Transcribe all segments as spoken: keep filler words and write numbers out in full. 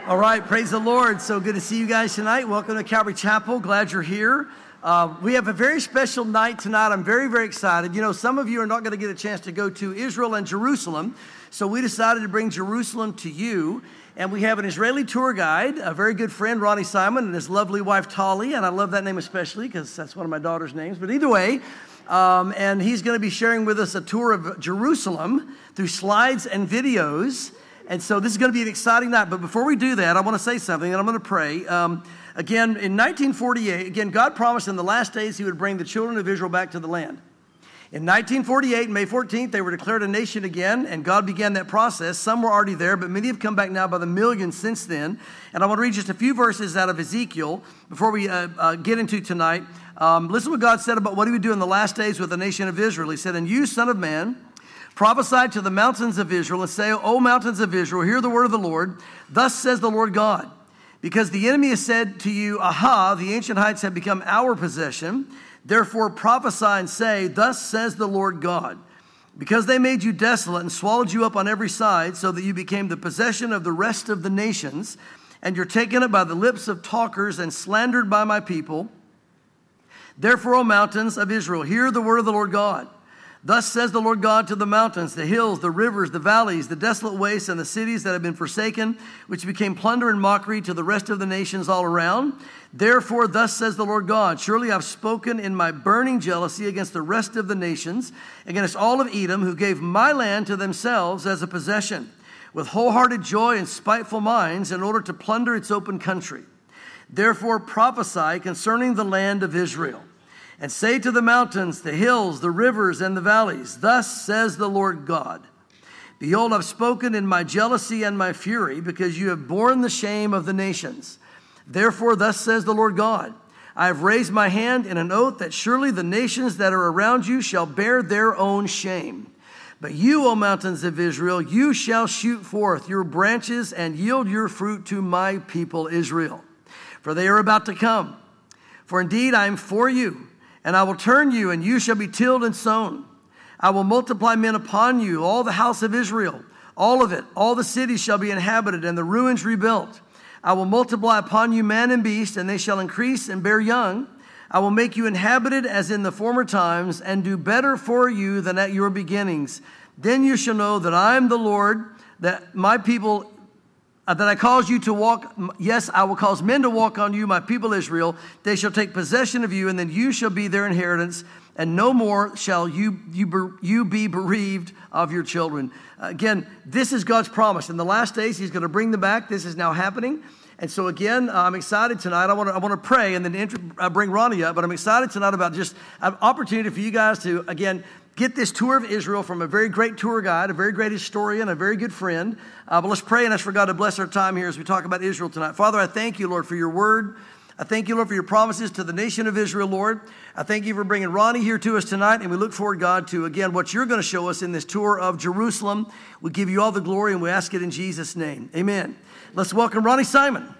All right, praise the Lord. So good to see you guys tonight. Welcome to Calvary Chapel. Glad you're here. Uh, we have a very special night tonight. I'm very, very excited. You know, some of you are not going to get a chance to go to Israel and Jerusalem, so we decided to bring Jerusalem to you. And we have an Israeli tour guide, a very good friend, Ronnie Simon, and his lovely wife, Tali. And I love that name especially because that's one of my daughter's names. But either way, um, and he's going to be sharing with us a tour of Jerusalem through slides and videos. And so this is going to be an exciting night. But before we do that, I want to say something, and I'm going to pray. Um, again, in nineteen forty-eight, again, God promised in the last days he would bring the children of Israel back to the land. In nineteen forty-eight, May fourteenth, they were declared a nation again, and God began that process. Some were already there, but many have come back now by the millions since then. And I want to read just a few verses out of Ezekiel before we uh, uh, get into tonight. Um, listen to what God said about what he would do in the last days with the nation of Israel. He said, "And you, son of man, prophesy to the mountains of Israel and say, O mountains of Israel, hear the word of the Lord. Thus says the Lord God, because the enemy has said to you, aha, the ancient heights have become our possession. Therefore prophesy and say, thus says the Lord God, because they made you desolate and swallowed you up on every side, so that you became the possession of the rest of the nations, and you're taken up by the lips of talkers and slandered by my people. Therefore, O mountains of Israel, hear the word of the Lord God. Thus says the Lord God to the mountains, the hills, the rivers, the valleys, the desolate wastes, and the cities that have been forsaken, which became plunder and mockery to the rest of the nations all around. Therefore, thus says the Lord God, surely I've spoken in my burning jealousy against the rest of the nations, against all of Edom, who gave my land to themselves as a possession, with wholehearted joy and spiteful minds, in order to plunder its open country. Therefore prophesy concerning the land of Israel, and say to the mountains, the hills, the rivers, and the valleys, thus says the Lord God, behold, I've spoken in my jealousy and my fury, because you have borne the shame of the nations. Therefore, thus says the Lord God, I have raised my hand in an oath that surely the nations that are around you shall bear their own shame. But you, O mountains of Israel, you shall shoot forth your branches and yield your fruit to my people Israel. For they are about to come. For indeed I am for you, and I will turn you, and you shall be tilled and sown. I will multiply men upon you, all the house of Israel, all of it. All the cities shall be inhabited, and the ruins rebuilt. I will multiply upon you man and beast, and they shall increase and bear young. I will make you inhabited as in the former times, and do better for you than at your beginnings. Then you shall know that I am the Lord, that my people Uh, that I cause you to walk, yes, I will cause men to walk on you, my people Israel. They shall take possession of you, and then you shall be their inheritance, and no more shall you you, you be bereaved of your children. Uh, again, this is God's promise. In the last days, he's going to bring them back. This is now happening. And so again, uh, I'm excited tonight. I want to I want to pray and then int- uh, bring Ronnie up, but I'm excited tonight about just an opportunity for you guys to, again, get this tour of Israel from a very great tour guide, a very great historian, a very good friend. Uh, but let's pray and ask for God to bless our time here as we talk about Israel tonight. Father, I thank you, Lord, for your word. I thank you, Lord, for your promises to the nation of Israel, Lord. I thank you for bringing Ronnie here to us tonight, and we look forward, God, to, again, what you're going to show us in this tour of Jerusalem. We give you all the glory, and we ask it in Jesus' name. Amen. Let's welcome Ronnie Simon.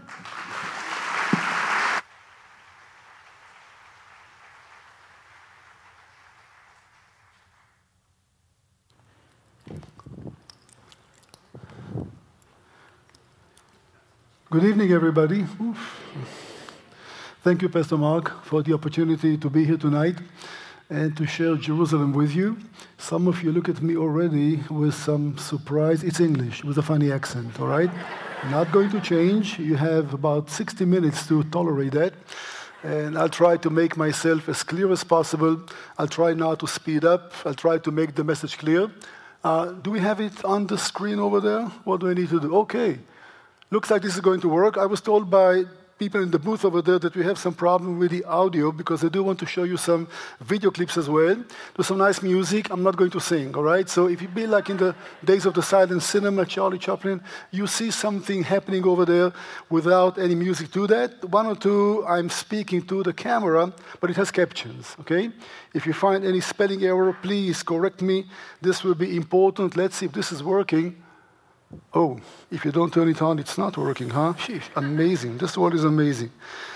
Good evening, everybody. Oof. Thank you, Pastor Mark, for the opportunity to be here tonight and to share Jerusalem with you. Some of you look at me already with some surprise. It's English with a funny accent, all right? Not going to change. You have about sixty minutes to tolerate that. And I'll try to make myself as clear as possible. I'll try not to speed up. I'll try to make the message clear. Uh, do we have it on the screen over there? What do I need to do? Okay. Looks like this is going to work. I was told by people in the booth over there that we have some problem with the audio because I do want to show you some video clips as well. There's some nice music. I'm not going to sing, all right? So if you be like in the days of the silent cinema, Charlie Chaplin, you see something happening over there without any music to that. One or two, I'm speaking to the camera, but it has captions, okay? If you find any spelling error, please correct me. This will be important. Let's see if this is working. Oh, if you don't turn it on, it's not working, huh? Sheesh, amazing. This one is amazing.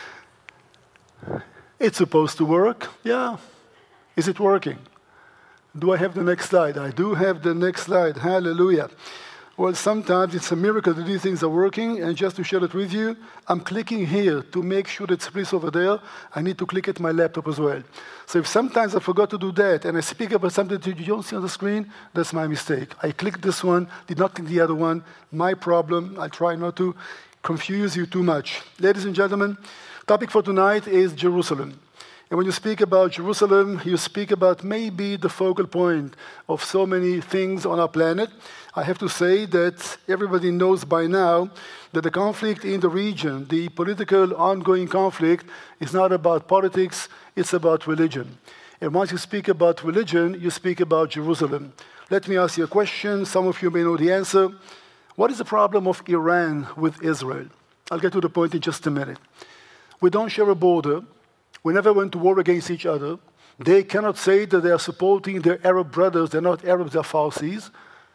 It's supposed to work. Yeah. Is it working? Do I have the next slide? I do have the next slide. Hallelujah. Well, sometimes it's a miracle that these things are working, and just to share it with you, I'm clicking here to make sure it's placed over there. I need to click at my laptop as well. So if sometimes I forgot to do that, and I speak about something that you don't see on the screen, that's my mistake. I clicked this one, did not click the other one. My problem. I'll try not to confuse you too much. Ladies and gentlemen, topic for tonight is Jerusalem. And when you speak about Jerusalem, you speak about maybe the focal point of so many things on our planet. I have to say that everybody knows by now that the conflict in the region, the political ongoing conflict, is not about politics, it's about religion. And once you speak about religion, you speak about Jerusalem. Let me ask you a question. Some of you may know the answer. What is the problem of Iran with Israel? I'll get to the point in just a minute. We don't share a border. We never went to war against each other. They cannot say that they are supporting their Arab brothers. They're not Arabs, they're Farsis.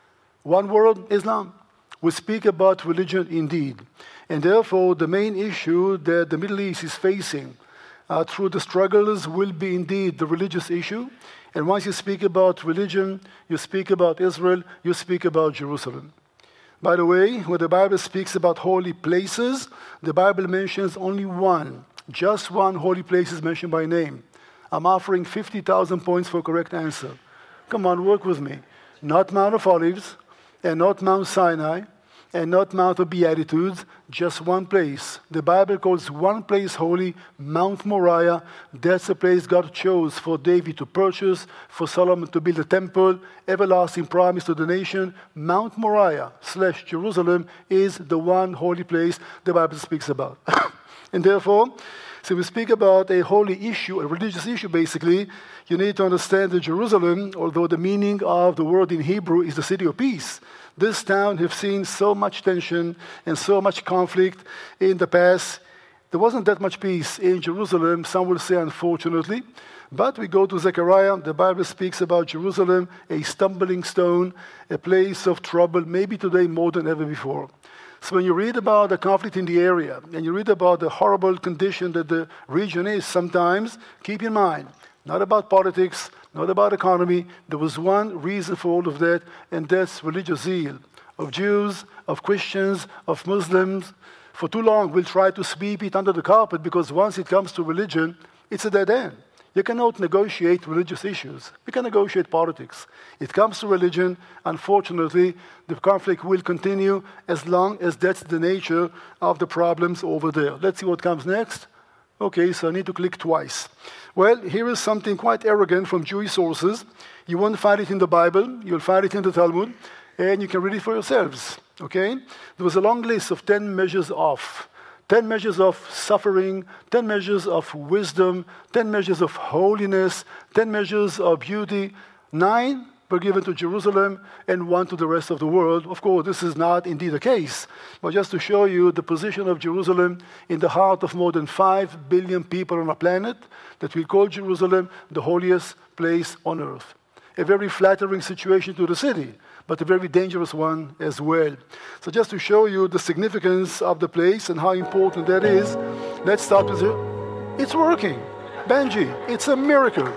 One world, Islam. We speak about religion indeed. And therefore, the main issue that the Middle East is facing uh, through the struggles will be indeed the religious issue. And once you speak about religion, you speak about Israel, you speak about Jerusalem. By the way, when the Bible speaks about holy places, the Bible mentions only one. Just one holy place is mentioned by name. I'm offering fifty thousand points for correct answer. Come on, work with me. Not Mount of Olives, and not Mount Sinai, and not Mount of Beatitudes, just one place. The Bible calls one place holy, Mount Moriah. That's the place God chose for David to purchase, for Solomon to build a temple, everlasting promise to the nation. Mount Moriah slash Jerusalem is the one holy place the Bible speaks about. And therefore, so we speak about a holy issue, a religious issue basically, you need to understand that Jerusalem, although the meaning of the word in Hebrew is the city of peace, this town has seen so much tension and so much conflict in the past. There wasn't that much peace in Jerusalem, some will say unfortunately. But we go to Zechariah, the Bible speaks about Jerusalem, a stumbling stone, a place of trouble, maybe today more than ever before. So when you read about the conflict in the area, and you read about the horrible condition that the region is, sometimes, keep in mind, not about politics, not about economy, there was one reason for all of that, and that's religious zeal of Jews, of Christians, of Muslims. For too long, we'll try to sweep it under the carpet, because once it comes to religion, it's a dead end. You cannot negotiate religious issues. You can negotiate politics. It comes to religion, unfortunately, the conflict will continue as long as that's the nature of the problems over there. Let's see what comes next. Okay, so I need to click twice. Well, here is something quite arrogant from Jewish sources. You won't find it in the Bible. You'll find it in the Talmud, and you can read it for yourselves. Okay? There was a long list of ten measures of. ten measures of suffering, ten measures of wisdom, ten measures of holiness, ten measures of beauty. Nine were given to Jerusalem and one to the rest of the world. Of course, this is not indeed the case, but just to show you the position of Jerusalem in the heart of more than five billion people on our planet, that we call Jerusalem the holiest place on earth. A very flattering situation to the city, but a very dangerous one as well. So just to show you the significance of the place and how important that is, let's start with it. It's working. Benji, it's a miracle.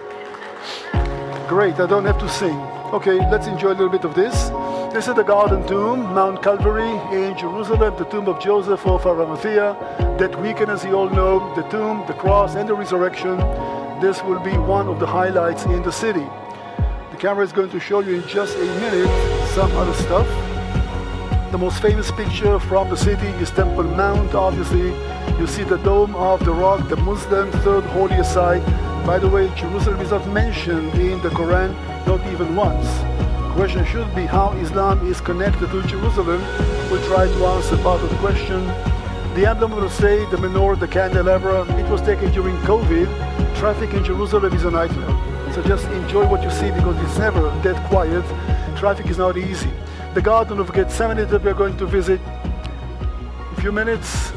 Great, I don't have to sing. Okay, let's enjoy a little bit of this. This is the Garden Tomb, Mount Calvary in Jerusalem, the tomb of Joseph of Arimathea. That weekend, as you all know, the tomb, the cross, and the resurrection. This will be one of the highlights in the city. The camera is going to show you in just a minute some other stuff. The most famous picture from the city is Temple Mount, obviously. You see the Dome of the Rock, the Muslim third holiest site. By the way, Jerusalem is not mentioned in the Quran, not even once. The question should be how Islam is connected to Jerusalem. We'll try to answer part of the question. The emblem of the state, the menorah, the candelabra, it was taken during COVID. Traffic in Jerusalem is a nightmare. So just enjoy what you see, because it's never that quiet. Traffic is not easy. The Garden of Gethsemane that we're going to visit. In a few minutes.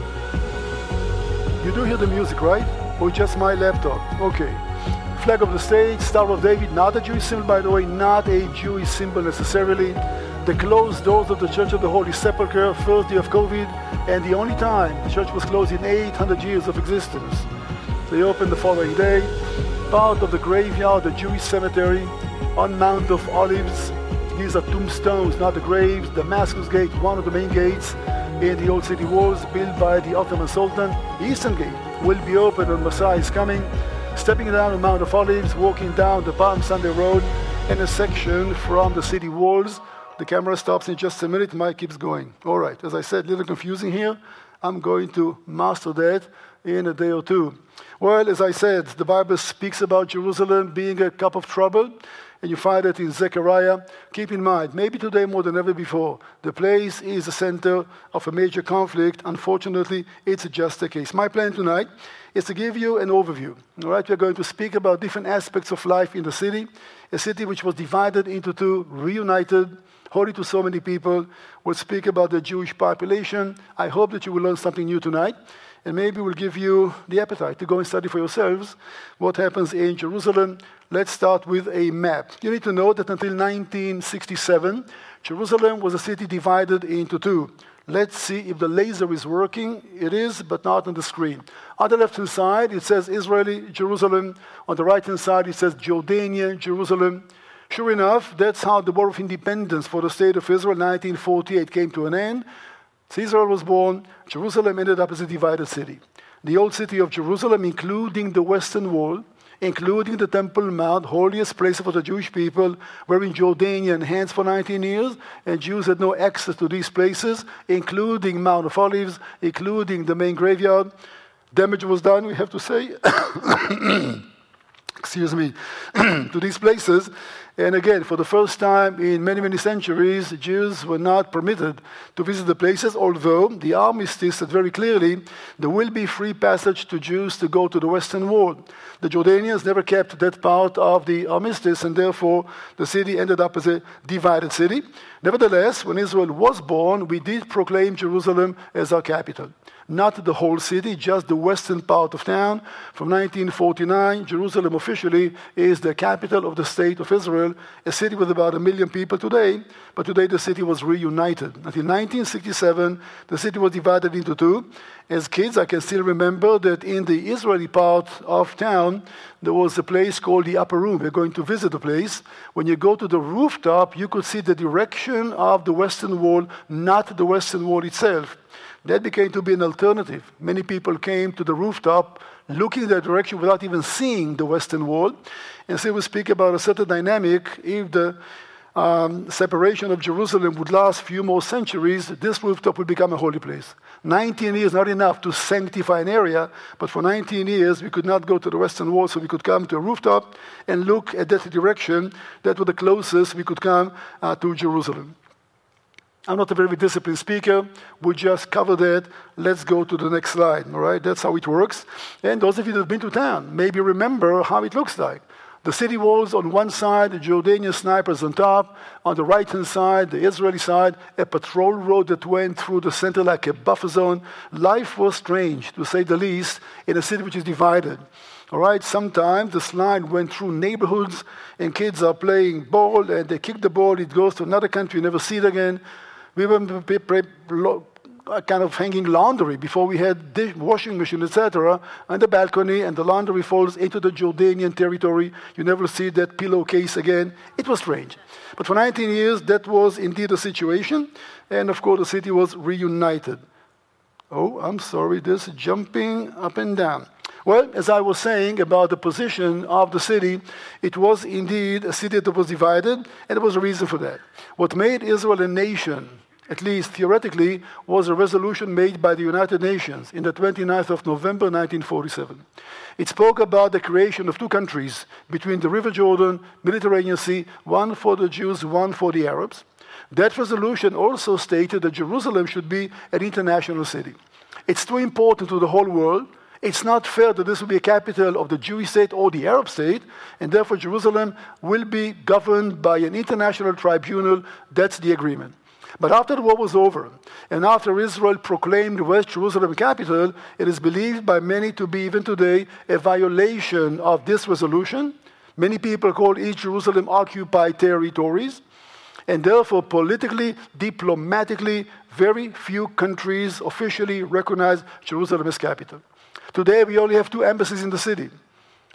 You do hear the music, right? Or just my laptop? Okay. Flag of the state, Star of David, not a Jewish symbol, by the way, not a Jewish symbol necessarily. The closed doors of the Church of the Holy Sepulchre, first day of COVID, and the only time the church was closed in eight hundred years of existence. They opened the following day. Part of the graveyard, the Jewish cemetery on Mount of Olives. These are tombstones, not the graves. Damascus Gate, one of the main gates in the old city walls, built by the Ottoman Sultan. The Eastern Gate will be open when Messiah is coming. Stepping down the Mount of Olives, walking down the Palm Sunday Road, in a section from the city walls. The camera stops in just a minute, Mike keeps going. All right, as I said, a little confusing here. I'm going to master that in a day or two. Well, as I said, the Bible speaks about Jerusalem being a cup of trouble, and you find it in Zechariah. Keep in mind, maybe today more than ever before, the place is the center of a major conflict. Unfortunately, it's just the case. My plan tonight is to give you an overview. All right, we're going to speak about different aspects of life in the city, a city which was divided into two, reunited, holy to so many people. We'll speak about the Jewish population. I hope that you will learn something new tonight, and maybe we'll give you the appetite to go and study for yourselves what happens in Jerusalem. Let's start with a map. You need to know that until nineteen sixty-seven, Jerusalem was a city divided into two. Let's see if the laser is working. It is, but not on the screen. On the left-hand side, it says Israeli Jerusalem. On the right-hand side, it says Jordanian Jerusalem. Sure enough, that's how the War of Independence for the State of Israel, nineteen forty-eight, came to an end. So Israel was born. Jerusalem ended up as a divided city. The old city of Jerusalem, including the Western Wall, including the Temple Mount, holiest place for the Jewish people, were in Jordanian hands for nineteen years, and Jews had no access to these places, including Mount of Olives, including the main graveyard. Damage was done, we have to say, excuse me, to these places. And again, for the first time in many, many centuries, Jews were not permitted to visit the places, although the armistice said very clearly there will be free passage to Jews to go to the Western Wall. The Jordanians never kept that part of the armistice, and therefore the city ended up as a divided city. Nevertheless, when Israel was born, we did proclaim Jerusalem as our capital. Not the whole city, just the western part of town. From nineteen forty-nine, Jerusalem officially is the capital of the state of Israel, a city with about a million people today, but today the city was reunited. Until nineteen sixty-seven, the city was divided into two. As kids, I can still remember that in the Israeli part of town, there was a place called the Upper Room. We're going to visit the place. When you go to the rooftop, you could see the direction of the Western Wall, not the Western Wall itself. That became to be an alternative. Many people came to the rooftop looking in that direction without even seeing the Western Wall. And so we speak about a certain dynamic. If the um, separation of Jerusalem would last a few more centuries, this rooftop would become a holy place. nineteen years, not enough to sanctify an area, but for nineteen years, we could not go to the Western Wall, so we could come to a rooftop and look at that direction. That was the closest we could come uh, to Jerusalem. I'm not a very disciplined speaker. We'll just cover that. Let's go to the next slide, all right? That's how it works. And those of you that have been to town, maybe remember how it looks like. The city walls on one side, the Jordanian snipers on top. On the right-hand side, the Israeli side, a patrol road that went through the center like a buffer zone. Life was strange, to say the least, in a city which is divided. All right, sometimes this line went through neighborhoods, and kids are playing ball, and they kick the ball, it goes to another country, you never see it again. We were kind of hanging laundry before we had dish, washing machine, et cetera, on the balcony, and the laundry falls into the Jordanian territory. You never see that pillowcase again. It was strange. But for nineteen years, that was indeed the situation, and of course the city was reunited. Oh, I'm sorry, this jumping up and down. Well, as I was saying about the position of the city, it was indeed a city that was divided, and there was a reason for that. What made Israel a nation, at least theoretically, was a resolution made by the United Nations in the twenty-ninth of November, nineteen forty-seven. It spoke about the creation of two countries between the River Jordan, Mediterranean Sea, one for the Jews, one for the Arabs. That resolution also stated that Jerusalem should be an international city. It's too important to the whole world. It's not fair that this will be a capital of the Jewish state or the Arab state, and therefore Jerusalem will be governed by an international tribunal. That's the agreement. But after the war was over, and after Israel proclaimed West Jerusalem capital, it is believed by many to be, even today, a violation of this resolution. Many people call East Jerusalem occupied territories, and therefore politically, diplomatically, very few countries officially recognize Jerusalem as capital. Today, we only have two embassies in the city.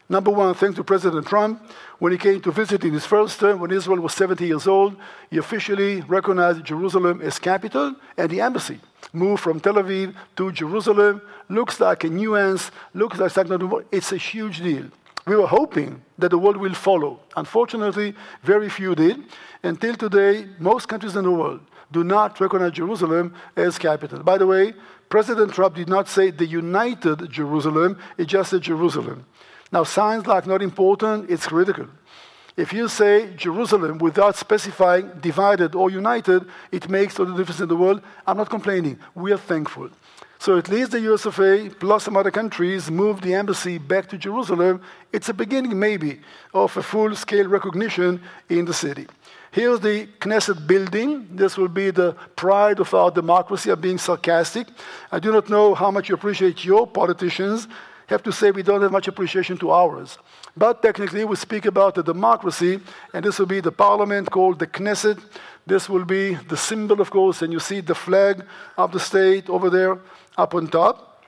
Number one, thanks to President Trump. When he came to visit in his first term, when Israel was seventy years old, he officially recognized Jerusalem as capital, and the embassy moved from Tel Aviv to Jerusalem. Looks like a nuance, looks like something. It's a huge deal. We were hoping that the world will follow. Unfortunately, very few did. Until today, most countries in the world do not recognize Jerusalem as capital. By the way, President Trump did not say the United Jerusalem, he just said Jerusalem. Now, signs like not important, it's critical. If you say Jerusalem without specifying divided or united, it makes all the difference in the world. I'm not complaining. We are thankful. So at least the U S of A, plus some other countries, moved the embassy back to Jerusalem. It's a beginning, maybe, of a full-scale recognition in the city. Here's the Knesset building. This will be the pride of our democracy. I'm being sarcastic. I do not know how much you appreciate your politicians. I have to say we don't have much appreciation to ours. But technically, we speak about a democracy, and this will be the parliament called the Knesset. This will be the symbol, of course, and you see the flag of the state over there up on top.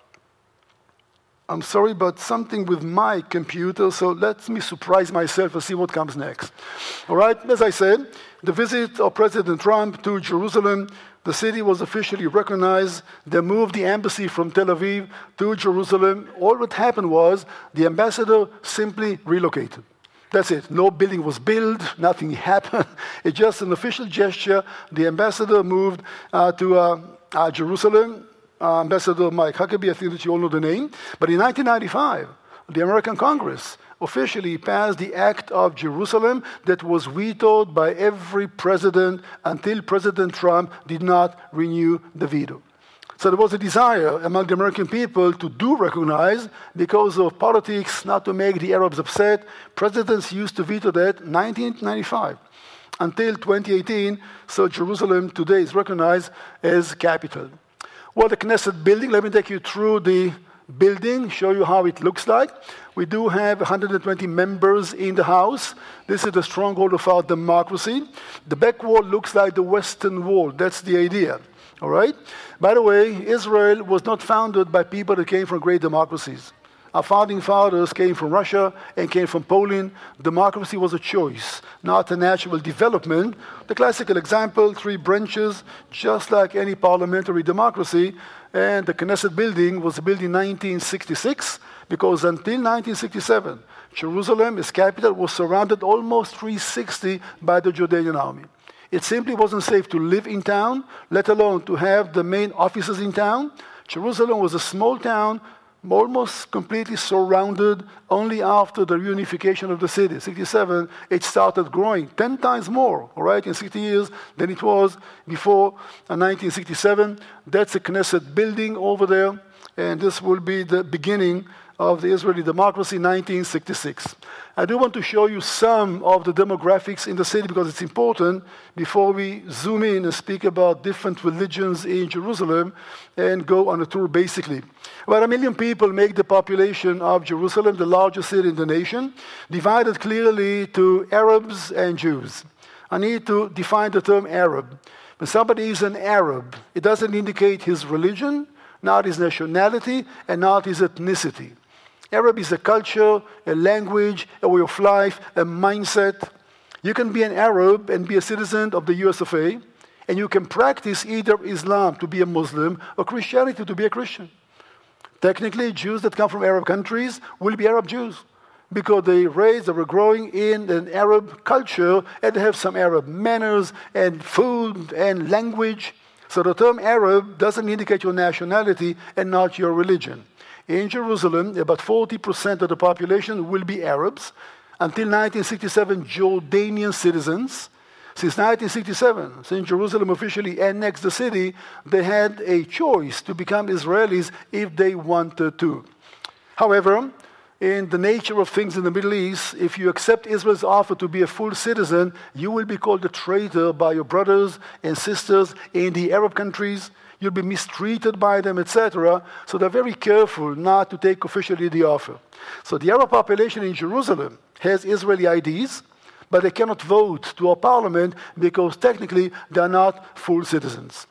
I'm sorry, but something with my computer, so let me surprise myself and see what comes next. All right, as I said, the visit of President Trump to Jerusalem, the city was officially recognized. They moved the embassy from Tel Aviv to Jerusalem. All that happened was the ambassador simply relocated. That's it. No building was built. Nothing happened. It's just an official gesture. The ambassador moved uh, to uh, uh, Jerusalem. Uh, Ambassador Mike Huckabee, I think that you all know the name. But in nineteen ninety-five, the American Congress officially passed the Act of Jerusalem that was vetoed by every president until President Trump did not renew the veto. So there was a desire among the American people to do recognize, because of politics, not to make the Arabs upset. Presidents used to veto that in nineteen ninety-five until twenty eighteen, so Jerusalem today is recognized as capital. Well, the Knesset building, let me take you through the building, show you how it looks like. We do have one hundred twenty members in the house. This is the stronghold of our democracy. The back wall looks like the Western Wall. That's the idea. All right? By the way, Israel was not founded by people that came from great democracies. Our founding fathers came from Russia and came from Poland. Democracy was a choice, not a natural development. The classical example, three branches, just like any parliamentary democracy. And the Knesset building was built in nineteen sixty-six, because until nineteen sixty-seven, Jerusalem, its capital, was surrounded almost three sixty by the Jordanian army. It simply wasn't safe to live in town, let alone to have the main offices in town. Jerusalem was a small town, almost completely surrounded. Only after the reunification of the city, sixty-seven, it started growing ten times more, all right, in sixty years than it was before uh, nineteen sixty-seven. That's a Knesset building over there, and this will be the beginning of the Israeli democracy, nineteen sixty-six. I do want to show you some of the demographics in the city because it's important before we zoom in and speak about different religions in Jerusalem and go on a tour basically. About a million people make the population of Jerusalem, the largest city in the nation, divided clearly to Arabs and Jews. I need to define the term Arab. When somebody is an Arab, it doesn't indicate his religion, not his nationality, and not his ethnicity. Arab is a culture, a language, a way of life, a mindset. You can be an Arab and be a citizen of the U S of A, and you can practice either Islam to be a Muslim or Christianity to be a Christian. Technically, Jews that come from Arab countries will be Arab Jews because they raised, they were growing in an Arab culture, and they have some Arab manners and food and language. So the term Arab doesn't indicate your nationality and not your religion. In Jerusalem, about forty percent of the population will be Arabs. Until nineteen sixty-seven, Jordanian citizens. Since nineteen sixty-seven, since Jerusalem officially annexed the city, they had a choice to become Israelis if they wanted to. However, in the nature of things in the Middle East, if you accept Israel's offer to be a full citizen, you will be called a traitor by your brothers and sisters in the Arab countries. You'll be mistreated by them, et cetera. So they're very careful not to take officially the offer. So the Arab population in Jerusalem has Israeli I Ds, but they cannot vote to our parliament because technically they're not full citizens.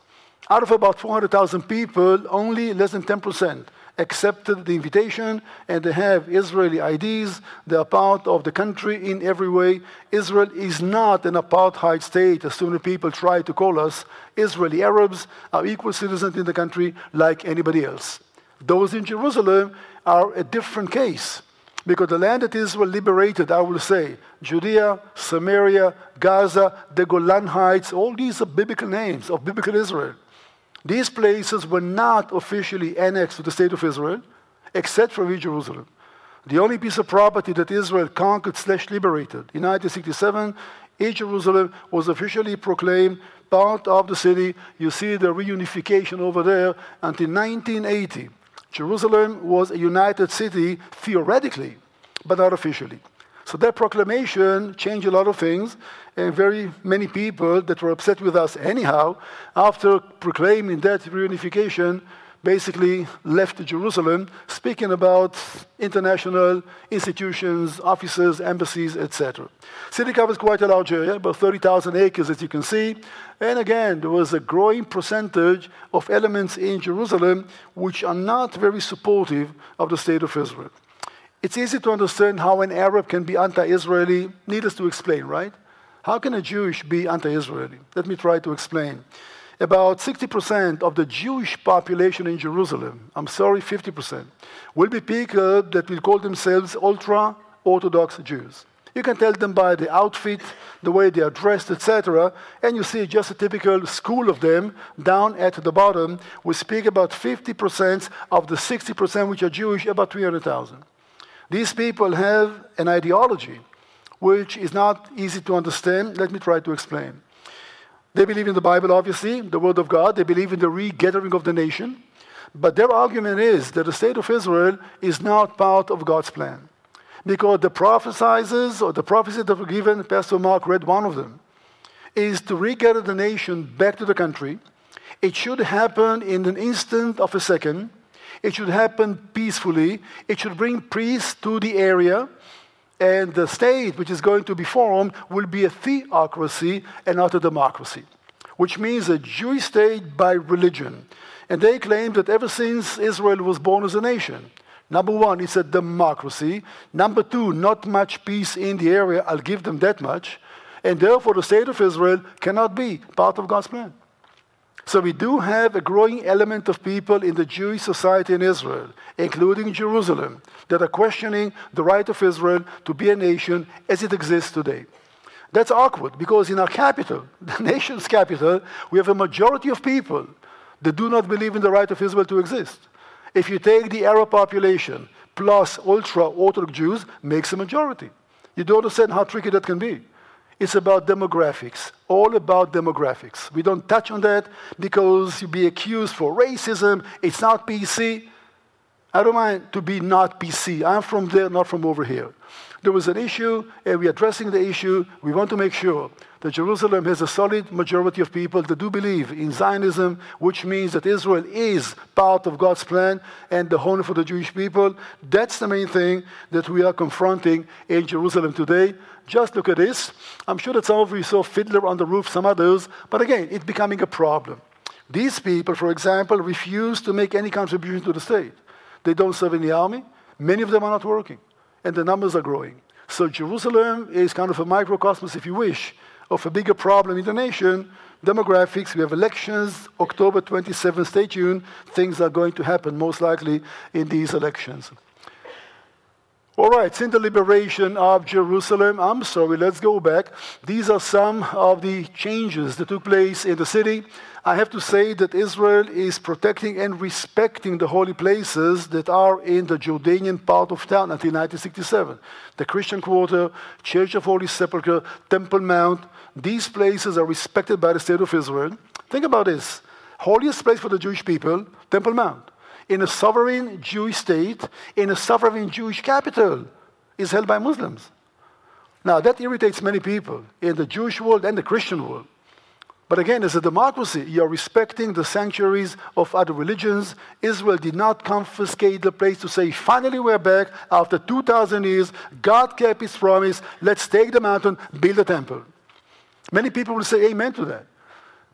Out of about four hundred thousand people, only less than ten percent accepted the invitation, and they have Israeli I Ds. They are part of the country in every way. Israel is not an apartheid state, as so many people try to call us. Israeli Arabs are equal citizens in the country like anybody else. Those in Jerusalem are a different case, because the land that Israel liberated, I will say, Judea, Samaria, Gaza, the Golan Heights, all these are biblical names of biblical Israel. These places were not officially annexed to the state of Israel, except for East Jerusalem. The only piece of property that Israel conquered slash liberated in nineteen sixty-seven, East Jerusalem was officially proclaimed part of the city. You see the reunification over there. Until nineteen eighty, Jerusalem was a united city theoretically, but not officially. So that proclamation changed a lot of things, and very many people that were upset with us anyhow, after proclaiming that reunification, basically left Jerusalem, speaking about international institutions, offices, embassies, et cetera. City covers quite a large area, about thirty thousand acres, as you can see. And again, there was a growing percentage of elements in Jerusalem which are not very supportive of the state of Israel. It's easy to understand how an Arab can be anti-Israeli, needless to explain, right? How can a Jewish be anti-Israeli? Let me try to explain. About sixty percent of the Jewish population in Jerusalem, I'm sorry, fifty percent, will be people that will call themselves ultra-Orthodox Jews. You can tell them by the outfit, the way they are dressed, et cetera, and you see just a typical school of them down at the bottom. We speak about fifty percent of the sixty percent which are Jewish, about three hundred thousand. These people have an ideology which is not easy to understand. Let me try to explain. They believe in the Bible, obviously, the Word of God. They believe in the regathering of the nation. But their argument is that the state of Israel is not part of God's plan. Because the prophesies, or the prophecies that were given, Pastor Mark read one of them, is to regather the nation back to the country. It should happen in an instant of a second. It should happen peacefully. It should bring peace to the area. And the state which is going to be formed will be a theocracy and not a democracy, which means a Jewish state by religion. And they claim that ever since Israel was born as a nation, number one, it's a democracy. Number two, not much peace in the area. I'll give them that much. And therefore, the state of Israel cannot be part of God's plan. So we do have a growing element of people in the Jewish society in Israel, including Jerusalem, that are questioning the right of Israel to be a nation as it exists today. That's awkward, because in our capital, the nation's capital, we have a majority of people that do not believe in the right of Israel to exist. If you take the Arab population plus ultra-Orthodox Jews, makes a majority. You don't understand how tricky that can be. It's about demographics, all about demographics. We don't touch on that because you'll be accused for racism. It's not P C. I don't mind to be not P C. I'm from there, not from over here. There was an issue, and we're addressing the issue. We want to make sure that Jerusalem has a solid majority of people that do believe in Zionism, which means that Israel is part of God's plan and the home for the Jewish people. That's the main thing that we are confronting in Jerusalem today. Just look at this. I'm sure that some of you saw Fiddler on the Roof, some others, but again, it's becoming a problem. These people, for example, refuse to make any contribution to the state. They don't serve in the army. Many of them are not working, and the numbers are growing. So Jerusalem is kind of a microcosmos, if you wish, of a bigger problem in the nation. Demographics, we have elections, October twenty-seventh, stay tuned. Things are going to happen, most likely, in these elections. All right, since the liberation of Jerusalem, I'm sorry, let's go back. These are some of the changes that took place in the city. I have to say that Israel is protecting and respecting the holy places that are in the Jordanian part of town until nineteen sixty-seven. The Christian Quarter, Church of Holy Sepulchre, Temple Mount. These places are respected by the state of Israel. Think about this. Holiest place for the Jewish people, Temple Mount. In a sovereign Jewish state, in a sovereign Jewish capital, is held by Muslims. Now, that irritates many people in the Jewish world and the Christian world. But again, as a democracy, you're respecting the sanctuaries of other religions. Israel did not confiscate the place to say, finally we're back after two thousand years. God kept his promise. Let's take the mountain, build a temple. Many people will say amen to that.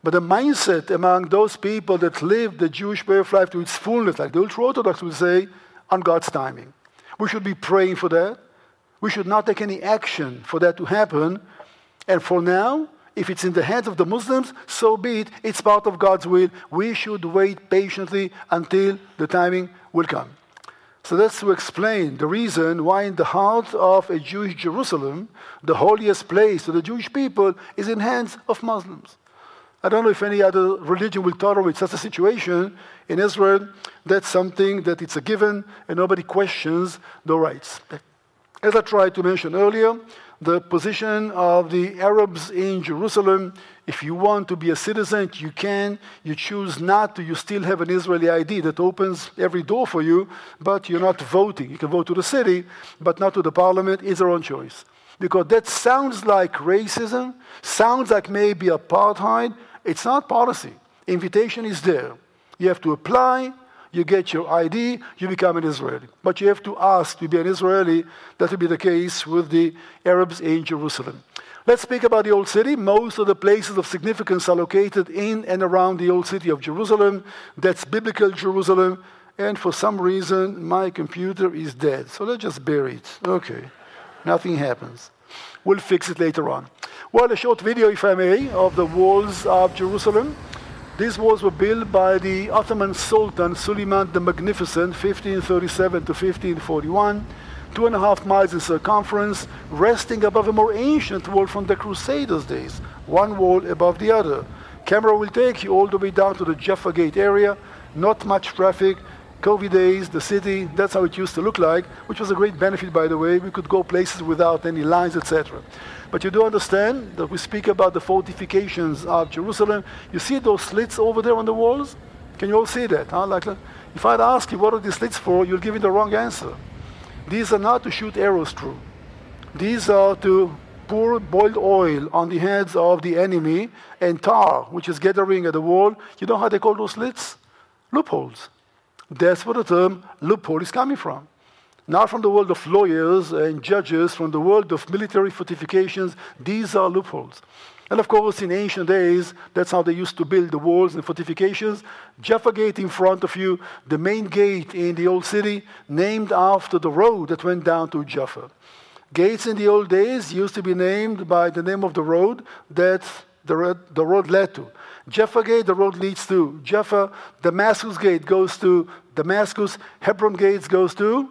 But the mindset among those people that live the Jewish way of life to its fullness, like the ultra-Orthodox would say, on God's timing. We should be praying for that. We should not take any action for that to happen. And for now, if it's in the hands of the Muslims, so be it. It's part of God's will. We should wait patiently until the timing will come. So that's to explain the reason why in the heart of a Jewish Jerusalem, the holiest place of the Jewish people is in hands of Muslims. I don't know if any other religion will tolerate such a situation. In Israel, that's something that it's a given and nobody questions the rights. As I tried to mention earlier, the position of the Arabs in Jerusalem, if you want to be a citizen, you can. You choose not to, you still have an Israeli I D that opens every door for you, but you're not voting. You can vote to the city, but not to the parliament. It's your own choice. Because that sounds like racism, sounds like maybe apartheid. It's not policy. Invitation is there. You have to apply, you get your I D, you become an Israeli. But you have to ask to be an Israeli. That will be the case with the Arabs in Jerusalem. Let's speak about the Old City. Most of the places of significance are located in and around the Old City of Jerusalem. That's biblical Jerusalem. And for some reason, my computer is dead. So let's just bury it. Okay. Nothing happens. We'll fix it later on. Well, a short video, if I may, of the walls of Jerusalem. These walls were built by the Ottoman Sultan Suleiman the Magnificent, fifteen thirty-seven to fifteen forty-one, two and a half miles in circumference, resting above a more ancient wall from the Crusaders' days, one wall above the other. Camera will take you all the way down to the Jaffa Gate area, not much traffic. COVID days, the city, that's how it used to look like, which was a great benefit, by the way. We could go places without any lines, et cetera. But you do understand that we speak about the fortifications of Jerusalem. You see those slits over there on the walls? Can you all see that? Huh? Like, if I'd ask you what are these slits for, you'll give me the wrong answer. These are not to shoot arrows through. These are to pour boiled oil on the heads of the enemy and tar, which is gathering at the wall. You know how they call those slits? Loopholes. That's where the term loophole is coming from. Not from the world of lawyers and judges, from the world of military fortifications. These are loopholes. And of course, in ancient days, that's how they used to build the walls and fortifications. Jaffa Gate in front of you, the main gate in the old city, named after the road that went down to Jaffa. Gates in the old days used to be named by the name of the road that the road, the road led to. Jaffa Gate, the road leads to Jaffa. Damascus Gate goes to Damascus. Hebron Gate goes to?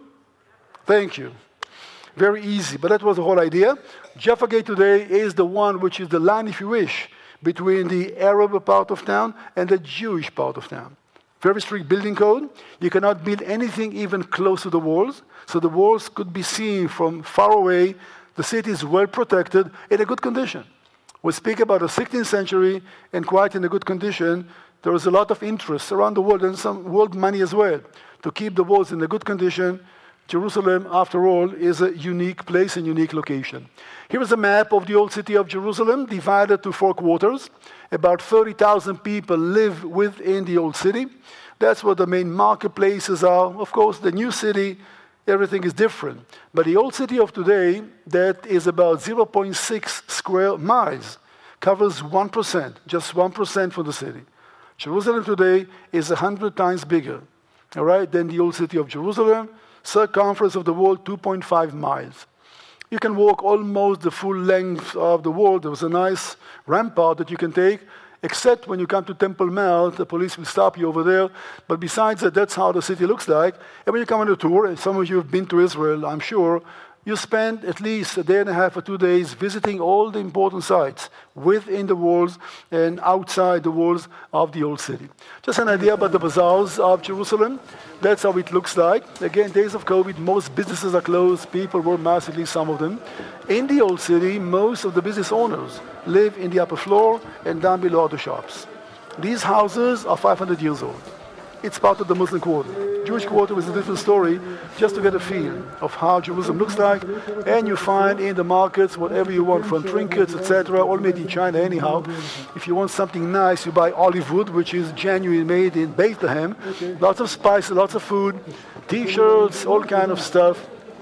Thank you. Very easy, but that was the whole idea. Jaffa Gate today is the one which is the line, if you wish, between the Arab part of town and the Jewish part of town. Very strict building code. You cannot build anything even close to the walls, so the walls could be seen from far away. The city is well protected, in a good condition. We speak about the sixteenth century and quite in a good condition. There was a lot of interest around the world and some world money as well to keep the walls in a good condition. Jerusalem, after all, is a unique place and unique location. Here is a map of the old city of Jerusalem divided to four quarters. About thirty thousand people live within the old city. That's where the main marketplaces are. Of course, the new city, everything is different. But the old city of today, that is about zero point six square miles, covers one percent, just one percent for the city. Jerusalem today is one hundred times bigger, all right, than the old city of Jerusalem. Circumference of the wall, two point five miles. You can walk almost the full length of the wall. There was a nice rampart that you can take, except when you come to Temple Mount, the police will stop you over there. But besides that, that's how the city looks like. And when you come on a tour, and some of you have been to Israel, I'm sure, you spend at least a day and a half or two days visiting all the important sites within the walls and outside the walls of the old city. Just an idea about the bazaars of Jerusalem. That's how it looks like. Again, days of COVID, most businesses are closed. People were massively, some of them. In the old city, most of the business owners live in the upper floor and down below are the shops. These houses are five hundred years old. It's part of the Muslim quarter. Jewish quarter is a different story, just to get a feel of how Jerusalem looks like. And you find in the markets whatever you want, from trinkets, et cetera, all made in China anyhow. If you want something nice, you buy olive wood, which is genuinely made in Bethlehem. Lots of spices, lots of food, T-shirts, all kind of stuff.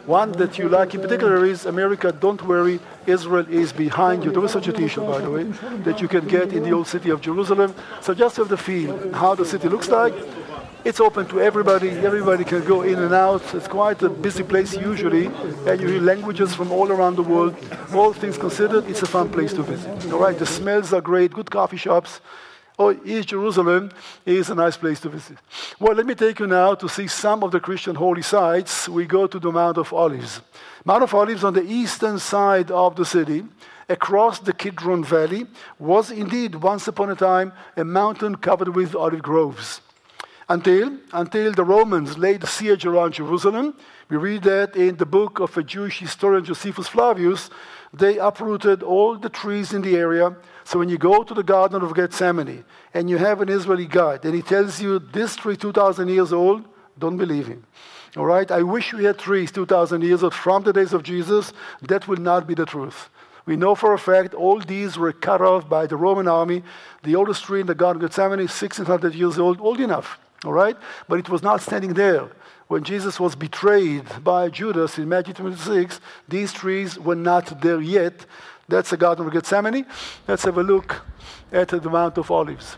One that you like in particular is America, don't worry, Israel is behind you. There is such a t-shirt, by the way, that you can get in the old city of Jerusalem. So just have the feel how the city looks like. It's open to everybody. Everybody can go in and out. It's quite a busy place usually, and you hear languages from all around the world. All things considered, it's a fun place to visit. All right, the smells are great, good coffee shops. Oh, East Jerusalem is a nice place to visit. Well, let me take you now to see some of the Christian holy sites. We go to the Mount of Olives. Mount of Olives on the eastern side of the city, across the Kidron Valley, was indeed once upon a time a mountain covered with olive groves. Until, until the Romans laid siege around Jerusalem. We read that in the book of a Jewish historian, Josephus Flavius. They uprooted all the trees in the area. So when you go to the Garden of Gethsemane and you have an Israeli guide and he tells you this tree two thousand years old, don't believe him. All right? I wish we had trees two thousand years old from the days of Jesus. That will not be the truth. We know for a fact all these were cut off by the Roman army. The oldest tree in the Garden of Gethsemane is sixteen hundred years old, old enough. All right? But it was not standing there. When Jesus was betrayed by Judas in Matthew twenty-six, these trees were not there yet. That's the Garden of Gethsemane. Let's have a look at the Mount of Olives.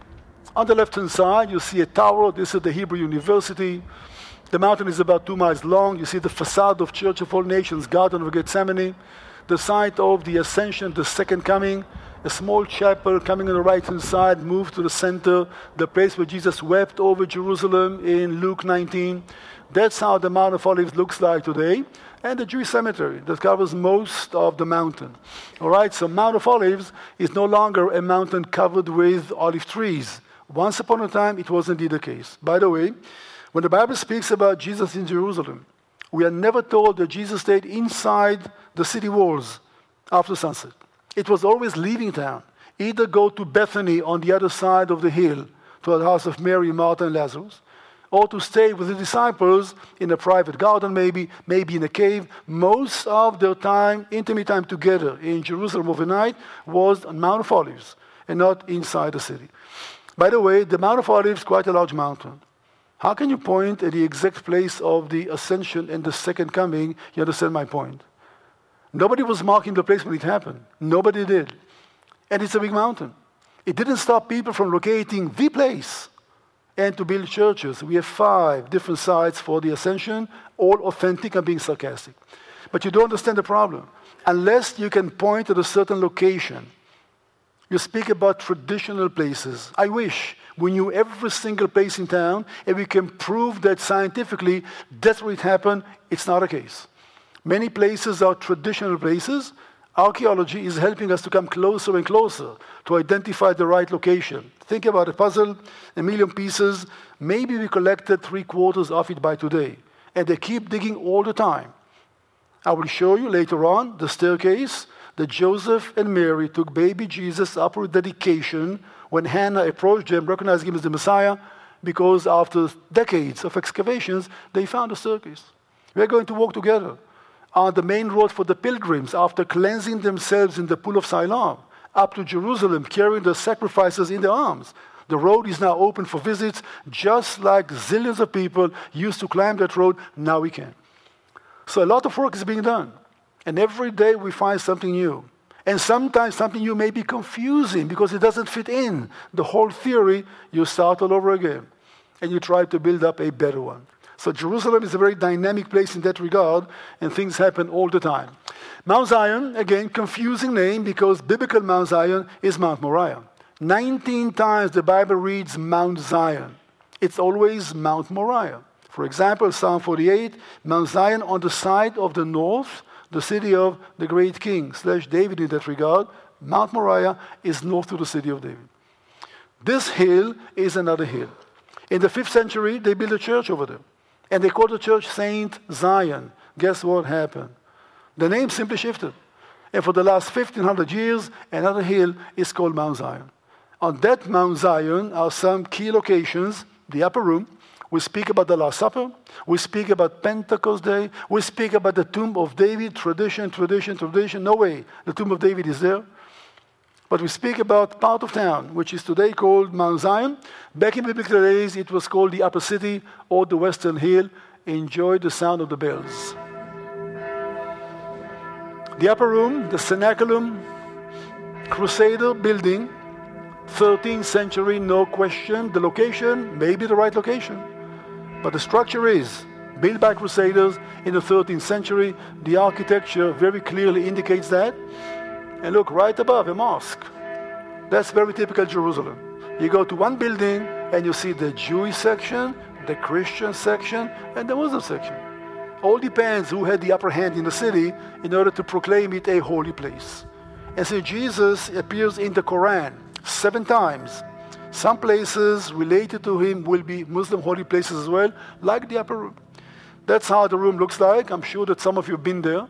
On the left-hand side, you see a tower. This is the Hebrew University. The mountain is about two miles long. You see the facade of Church of All Nations, Garden of Gethsemane. The site of the Ascension, the Second Coming. A small chapel coming on the right-hand side, moved to the center, the place where Jesus wept over Jerusalem in Luke nineteen. That's how the Mount of Olives looks like today. And the Jewish cemetery that covers most of the mountain. All right, so Mount of Olives is no longer a mountain covered with olive trees. Once upon a time, it was indeed the case. By the way, when the Bible speaks about Jesus in Jerusalem, we are never told that Jesus stayed inside the city walls after sunset. It was always leaving town. Either go to Bethany on the other side of the hill, to the house of Mary, Martha, and Lazarus, or to stay with the disciples in a private garden maybe, maybe in a cave. Most of their time, intimate time together in Jerusalem overnight was on Mount of Olives and not inside the city. By the way, the Mount of Olives is quite a large mountain. How can you point at the exact place of the Ascension and the Second Coming? You understand my point. Nobody was marking the place when it happened. Nobody did. And it's a big mountain. It didn't stop people from locating the place and to build churches. We have five different sites for the Ascension, all authentic and being sarcastic. But you don't understand the problem. Unless you can point at a certain location, you speak about traditional places. I wish we knew every single place in town and we can prove that scientifically that's where it happened. It's not the case. Many places are traditional places. Archaeology is helping us to come closer and closer to identify the right location. Think about a puzzle, a million pieces. Maybe we collected three quarters of it by today. And they keep digging all the time. I will show you later on the staircase that Joseph and Mary took baby Jesus up for dedication when Hannah approached them, recognized him as the Messiah, because after decades of excavations, they found a staircase. We're going to walk together on the main road for the pilgrims after cleansing themselves in the pool of Siloam up to Jerusalem, carrying the sacrifices in their arms. The road is now open for visits, just like zillions of people used to climb that road. Now we can. So a lot of work is being done. And every day we find something new. And sometimes something new may be confusing because it doesn't fit in the whole theory. You start all over again. And you try to build up a better one. So Jerusalem is a very dynamic place in that regard, and things happen all the time. Mount Zion, again, confusing name because biblical Mount Zion is Mount Moriah. nineteen times the Bible reads Mount Zion. It's always Mount Moriah. For example, Psalm forty-eight, Mount Zion on the side of the north, the city of the great king, slash David in that regard. Mount Moriah is north to the city of David. This hill is another hill. In the fifth century, they built a church over there. And they called the church Saint Zion. Guess what happened? The name simply shifted. And for the last fifteen hundred years, another hill is called Mount Zion. On that Mount Zion are some key locations, the upper room. We speak about the Last Supper. We speak about Pentecost Day. We speak about the tomb of David, tradition, tradition, tradition. No way the tomb of David is there. But we speak about part of town, which is today called Mount Zion. Back in biblical days, it was called the Upper City or the Western Hill. Enjoy the sound of the bells. The upper room, the Cenaculum, Crusader building, thirteenth century, no question. The location may be the right location, but the structure is built by Crusaders in the thirteenth century. The architecture very clearly indicates that. And look, right above, a mosque. That's very typical Jerusalem. You go to one building and you see the Jewish section, the Christian section, and the Muslim section. All depends who had the upper hand in the city in order to proclaim it a holy place. And so Jesus appears in the Quran seven times. Some places related to him will be Muslim holy places as well, like the upper room. That's how the room looks like. I'm sure that some of you have been there.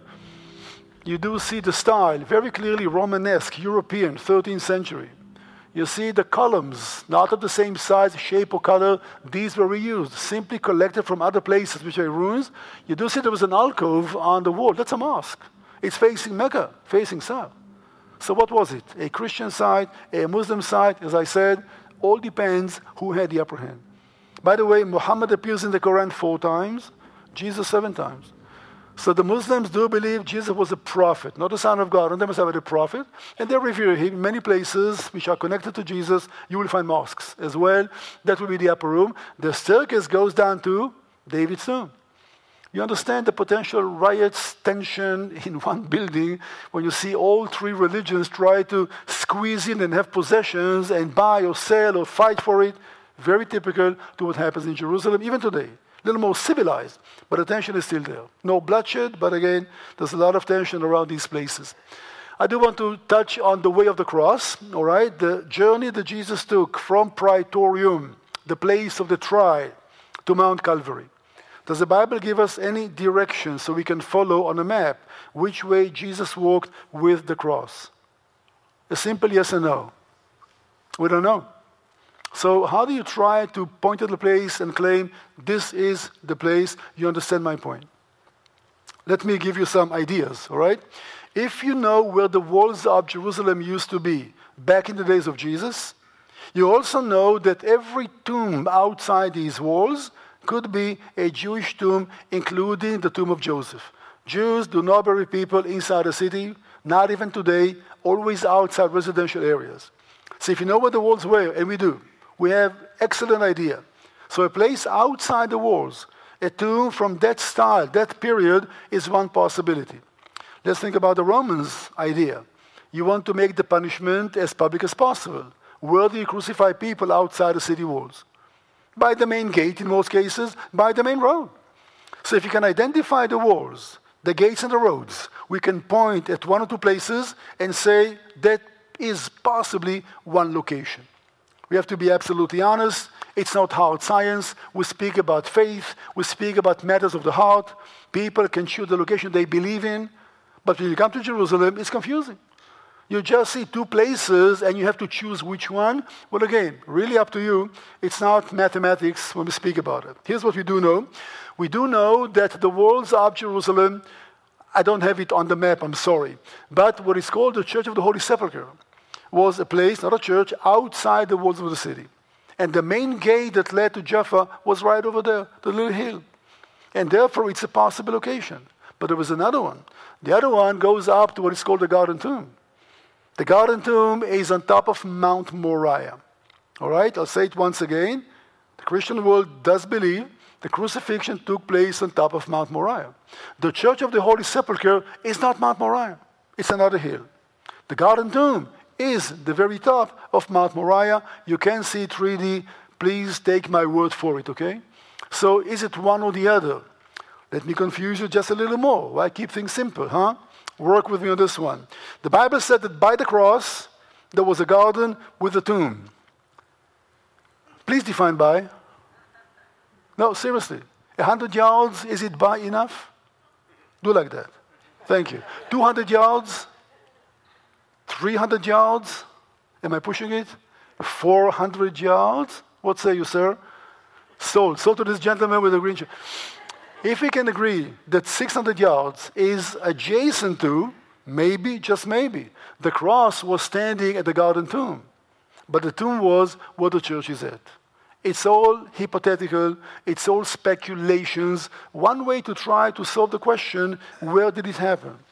You do see the style, very clearly Romanesque, European, thirteenth century. You see the columns, not of the same size, shape, or color. These were reused, simply collected from other places which are ruins. You do see there was an alcove on the wall. That's a mosque. It's facing Mecca, facing south. So what was it? A Christian side, a Muslim side? As I said, all depends who had the upper hand. By the way, Muhammad appears in the Quran four times, Jesus seven times. So the Muslims do believe Jesus was a prophet, not the Son of God, and they must have a prophet. And they revere him in many places which are connected to Jesus. You will find mosques as well. That will be the upper room. The staircase goes down to David's tomb. You understand the potential riots, tension in one building when you see all three religions try to squeeze in and have possessions and buy or sell or fight for it. Very typical to what happens in Jerusalem, even today. A little more civilized, but the tension is still there. No bloodshed, but again, there's a lot of tension around these places. I do want to touch on the way of the cross, all right? The journey that Jesus took from Praetorium, the place of the trial, to Mount Calvary. Does the Bible give us any direction so we can follow on a map which way Jesus walked with the cross? A simple yes and no. We don't know. So how do you try to point at the place and claim this is the place? You understand my point. Let me give you some ideas, all right? If you know where the walls of Jerusalem used to be back in the days of Jesus, you also know that every tomb outside these walls could be a Jewish tomb, including the tomb of Joseph. Jews do not bury people inside a city, not even today, always outside residential areas. So if you know where the walls were, and we do, we have excellent idea. So a place outside the walls, a tomb from that style, that period, is one possibility. Let's think about the Romans' idea. You want to make the punishment as public as possible. Where do you crucify people outside the city walls? By the main gate, in most cases, by the main road. So if you can identify the walls, the gates and the roads, we can point at one or two places and say that is possibly one location. We have to be absolutely honest. It's not hard science. We speak about faith. We speak about matters of the heart. People can choose the location they believe in. But when you come to Jerusalem, it's confusing. You just see two places and you have to choose which one. Well, again, really up to you. It's not mathematics when we speak about it. Here's what we do know. We do know that the walls of Jerusalem, I don't have it on the map, I'm sorry, but what is called the Church of the Holy Sepulchre was a place, not a church, outside the walls of the city. And the main gate that led to Jaffa was right over there, the little hill. And therefore, it's a possible location. But there was another one. The other one goes up to what is called the Garden Tomb. The Garden Tomb is on top of Mount Moriah. All right, I'll say it once again. The Christian world does believe the crucifixion took place on top of Mount Moriah. The Church of the Holy Sepulchre is not Mount Moriah. It's another hill. The Garden Tomb is the very top of Mount Moriah. You can see it three D. Please take my word for it, okay? So is it one or the other? Let me confuse you just a little more. Why keep things simple, huh? Work with me on this one. The Bible said that by the cross, there was a garden with a tomb. Please define by. No, seriously. A hundred yards, is it by enough? Do like that. Thank you. Two hundred yards? three hundred yards? Am I pushing it? four hundred yards? What say you, sir? Sold. Sold to this gentleman with a green shirt. If we can agree that six hundred yards is adjacent to, maybe, just maybe, the cross was standing at the Garden Tomb. But the tomb was where the church is at. It's all hypothetical. It's all speculations. One way to try to solve the question, where did it happen?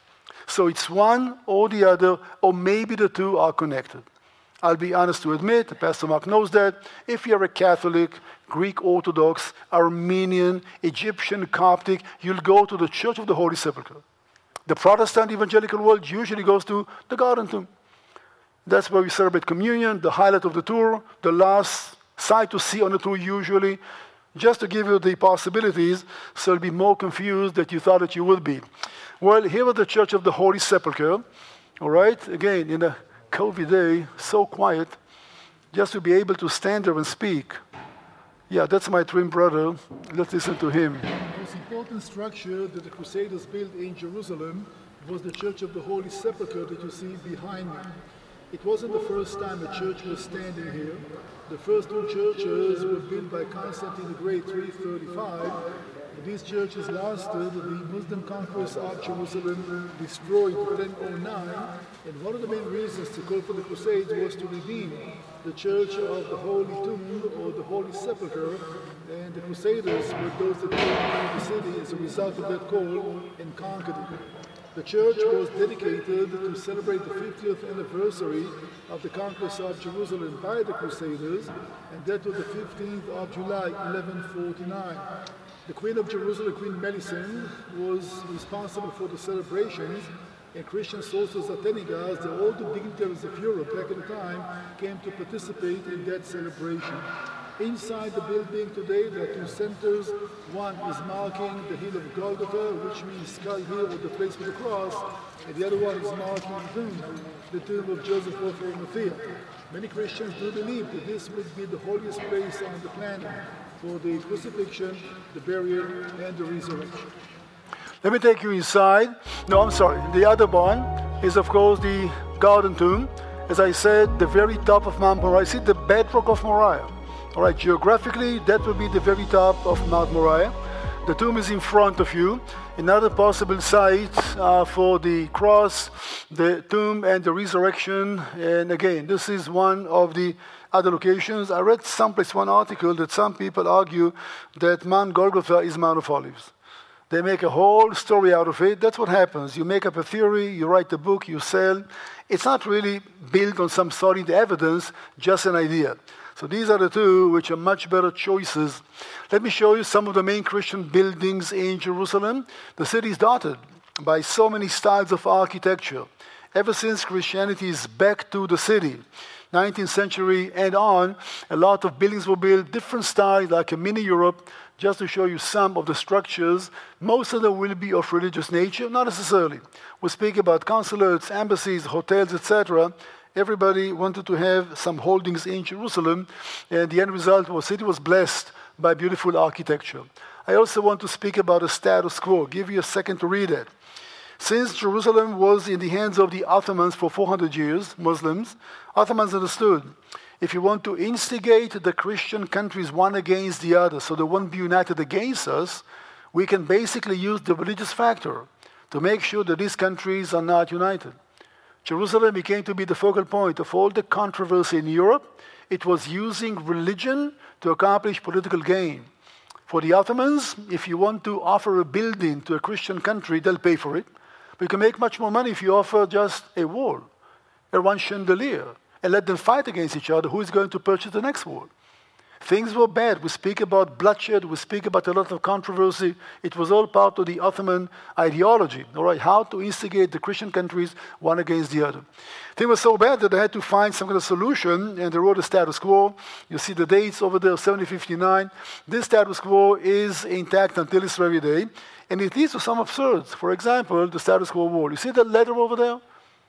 So it's one or the other, or maybe the two are connected. I'll be honest to admit, Pastor Mark knows that, if you're a Catholic, Greek Orthodox, Armenian, Egyptian, Coptic, you'll go to the Church of the Holy Sepulchre. The Protestant evangelical world usually goes to the Garden Tomb. That's where we celebrate communion, the highlight of the tour, the last sight to see on the tour usually, just to give you the possibilities so you'll be more confused than you thought that you would be. Well, here at the Church of the Holy Sepulchre, all right, again, in a COVID day, so quiet, just to be able to stand there and speak. Yeah, that's my twin brother. Let's listen to him. The most important structure that the Crusaders built in Jerusalem was the Church of the Holy Sepulchre that you see behind me. It wasn't the first time a church was standing here. The first two churches were built by Constantine the Great, three thirty-five. These churches lasted. The Muslim conquest of Jerusalem destroyed ten oh nine. And one of the main reasons to call for the Crusades was to redeem the Church of the Holy Tomb or the Holy Sepulchre. And the Crusaders were those that came into the city as a result of that call and conquered it. The church was dedicated to celebrate the fiftieth anniversary of the conquest of Jerusalem by the Crusaders, and that was the fifteenth of July, eleven forty-nine. The Queen of Jerusalem, Queen Melisende, was responsible for the celebrations, and Christian sources are telling us that all the dignitaries of Europe back at the time came to participate in that celebration. Inside the building today, there are two centers. One is marking the hill of Golgotha, which means skull hill, or the place with the cross, and the other one is marking the tomb, the tomb of Joseph of Arimathea. Many Christians do believe that this would be the holiest place on the planet for the crucifixion, the burial, and the resurrection. Let me take you inside. No, I'm sorry. The other one is, of course, the Garden Tomb. As I said, the very top of Mount Moriah. See the bedrock of Moriah. All right, geographically, that will be the very top of Mount Moriah. The tomb is in front of you. Another possible site uh, for the cross, the tomb, and the resurrection. And again, this is one of the other locations. I read someplace one article that some people argue that Mount Golgotha is Mount of Olives. They make a whole story out of it. That's what happens. You make up a theory, you write a book, you sell. It's not really built on some solid evidence, just an idea. So these are the two which are much better choices. Let me show you some of the main Christian buildings in Jerusalem. The city is dotted by so many styles of architecture. Ever since Christianity is back to the city, nineteenth century and on, a lot of buildings were built, different styles, like a mini Europe. Just to show you some of the structures, most of them will be of religious nature, not necessarily. We speak about consulates, embassies, hotels, et cetera. Everybody wanted to have some holdings in Jerusalem, and the end result was the city was blessed by beautiful architecture. I also want to speak about the status quo. Give you a second to read it. Since Jerusalem was in the hands of the Ottomans for four hundred years, Muslims, Ottomans understood, if you want to instigate the Christian countries one against the other so they won't be united against us, we can basically use the religious factor to make sure that these countries are not united. Jerusalem became to be the focal point of all the controversy in Europe. It was using religion to accomplish political gain. For the Ottomans, if you want to offer a building to a Christian country, they'll pay for it. But you can make much more money if you offer just a wall, or one chandelier, and let them fight against each other. Who is going to purchase the next wall? Things were bad. We speak about bloodshed. We speak about a lot of controversy. It was all part of the Ottoman ideology, all right, how to instigate the Christian countries one against the other. Things were so bad that they had to find some kind of solution, and they wrote a status quo. You see the dates over there, seventeen fifty-nine. This status quo is intact until this very day, and it leads to some absurds. For example, the status quo wall. You see that ladder over there?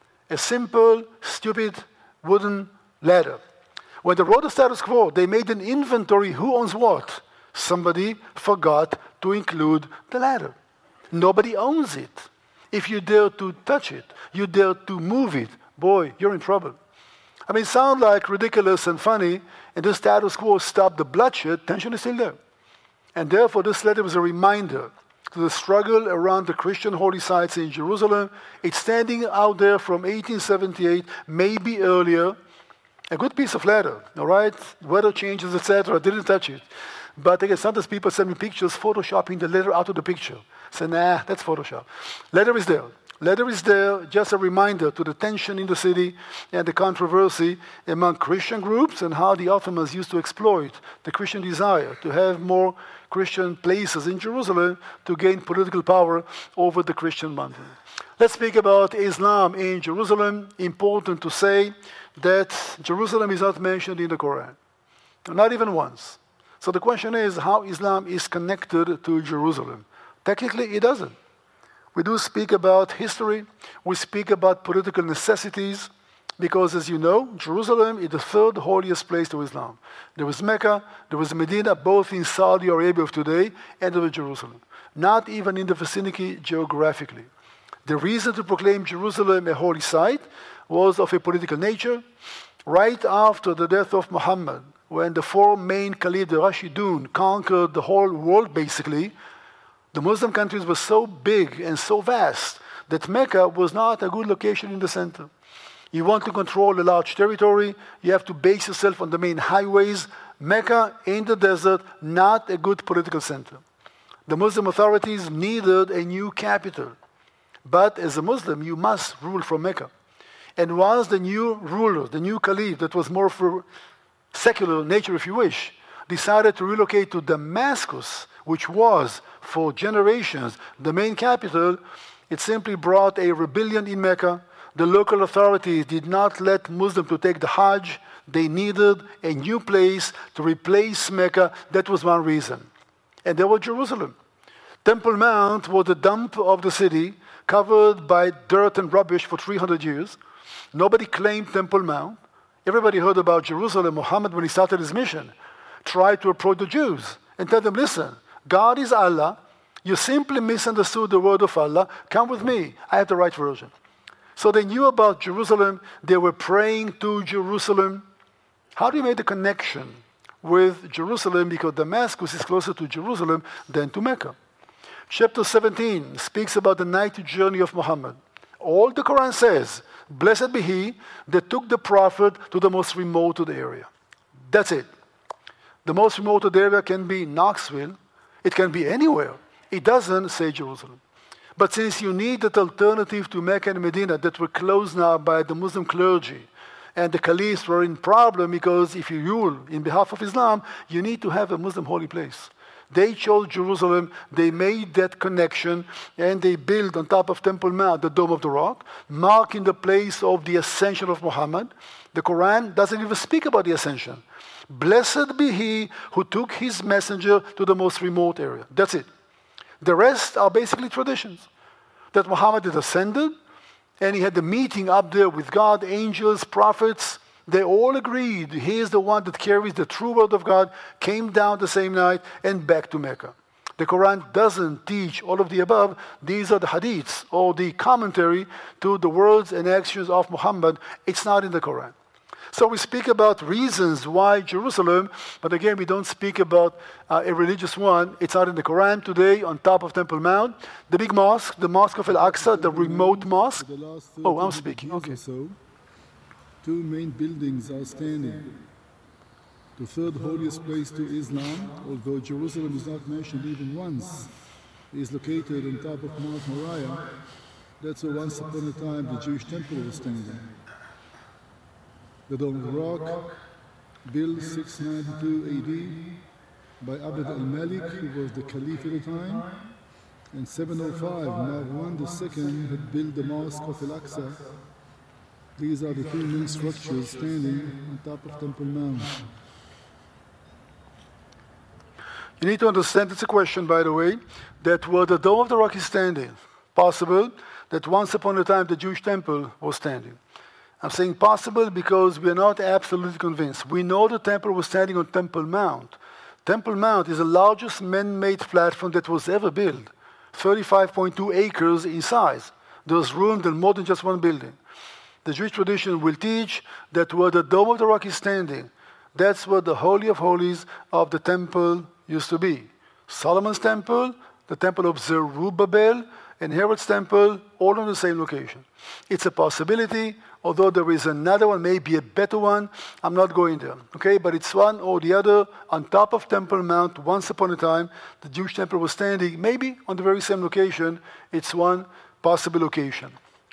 A simple, stupid, wooden ladder. When they wrote the status quo, they made an inventory who owns what. Somebody forgot to include the ladder. Nobody owns it. If you dare to touch it, you dare to move it, boy, you're in trouble. I mean, it sounds like ridiculous and funny, and the status quo stopped the bloodshed, tension is still there. And therefore, this letter was a reminder to the struggle around the Christian holy sites in Jerusalem. It's standing out there from eighteen seventy-eight, maybe earlier. A good piece of leather, all right? Weather changes, et cetera. Didn't touch it. But again, sometimes people send me pictures photoshopping the leather out of the picture. Say, nah, that's Photoshop. Leather is there. Letter is there just a reminder to the tension in the city and the controversy among Christian groups and how the Ottomans used to exploit the Christian desire to have more Christian places in Jerusalem to gain political power over the Christian mountain. Let's speak about Islam in Jerusalem. Important to say that Jerusalem is not mentioned in the Quran, not even once. So the question is how Islam is connected to Jerusalem. Technically, it doesn't. We do speak about history. We speak about political necessities because, as you know, Jerusalem is the third holiest place to Islam. There was Mecca, there was Medina, both in Saudi Arabia of today, and there was Jerusalem. Not even in the vicinity geographically. The reason to proclaim Jerusalem a holy site was of a political nature. Right after the death of Muhammad, when the four main caliphs, the Rashidun, conquered the whole world basically, the Muslim countries were so big and so vast that Mecca was not a good location in the center. You want to control a large territory, you have to base yourself on the main highways. Mecca in the desert, not a good political center. The Muslim authorities needed a new capital. But as a Muslim, you must rule from Mecca. And once the new ruler, the new caliph, that was more for secular nature if you wish, decided to relocate to Damascus, which was for generations the main capital, it simply brought a rebellion in Mecca. The local authorities did not let Muslims to take the Hajj. They needed a new place to replace Mecca. That was one reason. And there was Jerusalem. Temple Mount was the dump of the city, covered by dirt and rubbish for three hundred years. Nobody claimed Temple Mount. Everybody heard about Jerusalem. Muhammad, when he started his mission, tried to approach the Jews and tell them, listen, God is Allah. You simply misunderstood the word of Allah. Come with me. I have the right version. So they knew about Jerusalem. They were praying to Jerusalem. How do you make the connection with Jerusalem? Because Damascus is closer to Jerusalem than to Mecca. Chapter seventeen speaks about the night journey of Muhammad. All the Quran says, blessed be he that took the prophet to the most remote area. That's it. The most remote area can be Knoxville. It can be anywhere. It doesn't say Jerusalem. But since you need that alternative to Mecca and Medina that were closed now by the Muslim clergy, and the caliphs were in problem because if you rule in behalf of Islam, you need to have a Muslim holy place. They chose Jerusalem, they made that connection, and they built on top of Temple Mount the Dome of the Rock, marking the place of the ascension of Muhammad. The Quran doesn't even speak about the ascension. Blessed be he who took his messenger to the most remote area. That's it. The rest are basically traditions. That Muhammad had ascended, and he had the meeting up there with God, angels, prophets. They all agreed he is the one that carries the true word of God, came down the same night, and back to Mecca. The Quran doesn't teach all of the above. These are the hadiths, or the commentary to the words and actions of Muhammad. It's not in the Quran. So we speak about reasons why Jerusalem, but again, we don't speak about uh, a religious one. It's not in the Quran today on top of Temple Mount. The big mosque, the Mosque of Al-Aqsa, the remote mosque. Oh, I'm speaking. Okay. So, two main buildings are standing. The third holiest place to Islam, although Jerusalem is not mentioned even once, is located on top of Mount Moriah. That's where once upon a time the Jewish temple was standing. The Dome of the Rock, built six ninety-two A D by Abd al-Malik, who was the Caliph at the time. And seven oh five, Marwan the Second had built the Mosque of Al-Aqsa. These are the two main structures standing on top of Temple Mount. You need to understand, it's a question, by the way, that where the Dome of the Rock is standing, possible that once upon a time the Jewish temple was standing. I'm saying possible because we are not absolutely convinced. We know the temple was standing on Temple Mount. Temple Mount is the largest man-made platform that was ever built, thirty-five point two acres in size. There's room than more than just one building. The Jewish tradition will teach that where the Dome of the Rock is standing, that's where the Holy of Holies of the temple used to be. Solomon's temple, the temple of Zerubbabel, and Herod's temple, all on the same location. It's a possibility, although there is another one, maybe a better one. I'm not going there, okay? But it's one or the other. On top of Temple Mount, once upon a time, the Jewish temple was standing, maybe on the very same location. It's one possible location.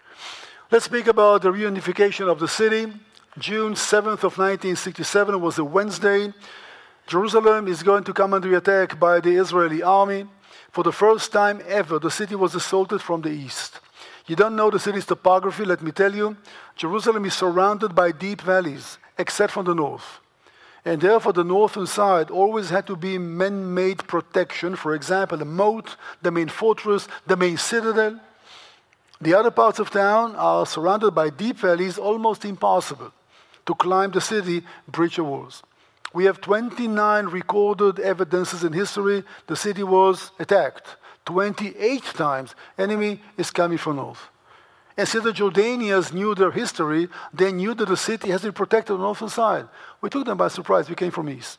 Let's speak about the reunification of the city. June seventh of nineteen sixty-seven was a Wednesday. Jerusalem is going to come under attack by the Israeli army. For the first time ever, the city was assaulted from the east. You don't know the city's topography, let me tell you. Jerusalem is surrounded by deep valleys, except from the north. And therefore, the northern side always had to be man-made protection. For example, the moat, the main fortress, the main citadel. The other parts of town are surrounded by deep valleys, almost impossible to climb the city, breach the walls. We have twenty-nine recorded evidences in history the city was attacked. twenty-eight times enemy is coming from north. And since the Jordanians knew their history, they knew that the city has been protected on the northern side. We took them by surprise. We came from east.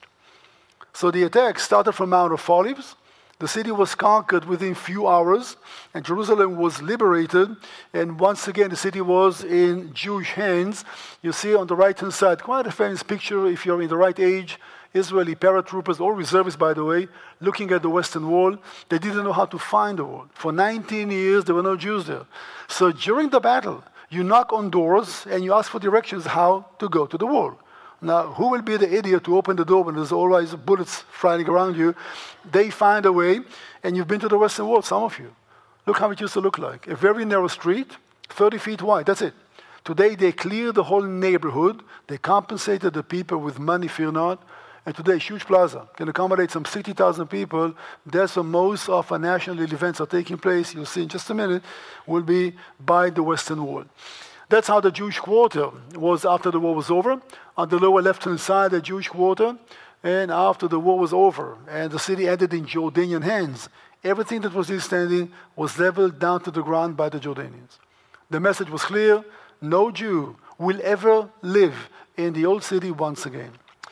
So the attack started from Mount of Olives. The city was conquered within few hours, and Jerusalem was liberated. And once again, the city was in Jewish hands. You see on the right-hand side, quite a famous picture if you're in the right age. Israeli paratroopers, all reservists, by the way, looking at the Western Wall. They didn't know how to find the wall. For nineteen years, there were no Jews there. So during the battle, you knock on doors and you ask for directions how to go to the wall. Now, who will be the idiot to open the door when there's always bullets flying around you? They find a way, and you've been to the Western Wall, some of you. Look how it used to look like. A very narrow street, thirty feet wide, that's it. Today, they cleared the whole neighborhood. They compensated the people with money, fear not. And today, huge plaza can accommodate some sixty thousand people. That's where most of our national events are taking place. You'll see in just a minute, will be by the Western Wall. That's how the Jewish quarter was after the war was over. On the lower left-hand side, the Jewish quarter. And after the war was over and the city ended in Jordanian hands, everything that was still standing was leveled down to the ground by the Jordanians. The message was clear: no Jew will ever live in the old city once again.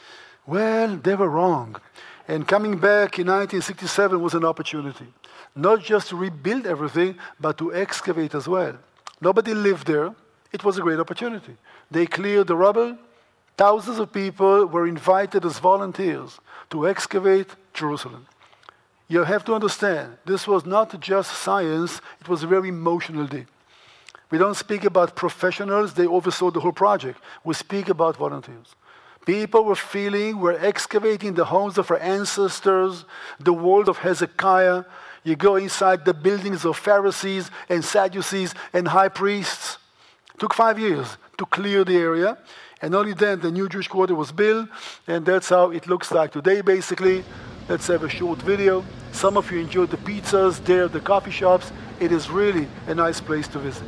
Well, they were wrong. And coming back in nineteen sixty-seven was an opportunity. Not just to rebuild everything, but to excavate as well. Nobody lived there. It was a great opportunity. They cleared the rubble. Thousands of people were invited as volunteers to excavate Jerusalem. You have to understand, this was not just science, it was a very emotional day. We don't speak about professionals, they oversaw the whole project. We speak about volunteers. People were feeling, we're excavating the homes of our ancestors, the world of Hezekiah. You go inside the buildings of Pharisees and Sadducees and high priests. It took five years to clear the area. And only then the new Jewish quarter was built. And that's how it looks like today, basically. Let's have a short video. Some of you enjoyed the pizzas there, the coffee shops. It is really a nice place to visit.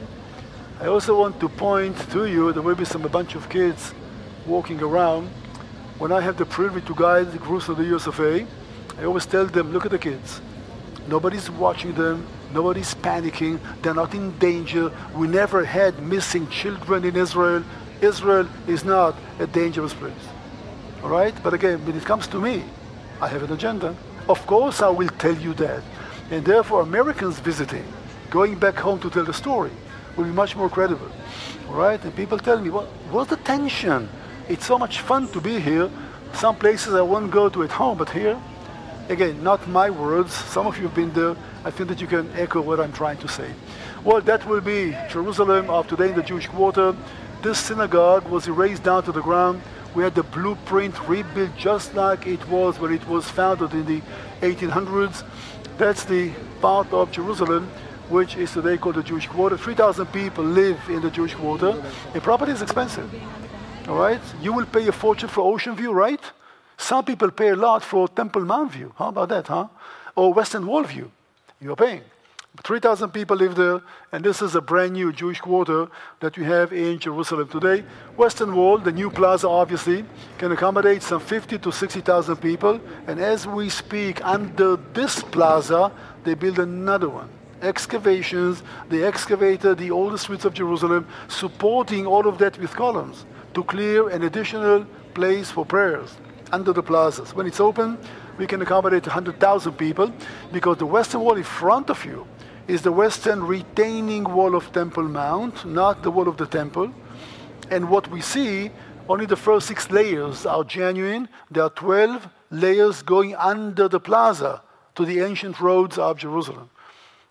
I also want to point to you, there will be some a bunch of kids walking around. When I have the privilege to guide the groups of the U S of A, I always tell them, look at the kids. Nobody's watching them. Nobody's panicking. They're not in danger. We never had missing children in Israel. Israel is not a dangerous place. All right? But again, when it comes to me, I have an agenda. Of course, I will tell you that. And therefore, Americans visiting, going back home to tell the story, will be much more credible. All right? And people tell me, what, what's the tension? It's so much fun to be here. Some places I won't go to at home, but here, again, not my words. Some of you have been there. I think that you can echo what I'm trying to say. Well, that will be Jerusalem of today in the Jewish quarter. This synagogue was erased down to the ground. We had the blueprint rebuilt just like it was when it was founded in the eighteen hundreds. That's the part of Jerusalem which is today called the Jewish quarter. three thousand people live in the Jewish quarter. And property is expensive. All right? You will pay a fortune for Ocean View, right? Some people pay a lot for Temple Mount View. How about that, huh? Or Western Wall View. You're paying. three thousand people live there, and this is a brand new Jewish quarter that we have in Jerusalem today. Western Wall, the new plaza, obviously, can accommodate some fifty to sixty thousand people. And as we speak, under this plaza, they build another one. Excavations, they excavated the oldest streets of Jerusalem, supporting all of that with columns to clear an additional place for prayers under the plazas. When it's open, we can accommodate one hundred thousand people, because the Western Wall in front of you is the western retaining wall of Temple Mount, not the wall of the temple. And what we see, only the first six layers are genuine. There are twelve layers going under the plaza to the ancient roads of Jerusalem.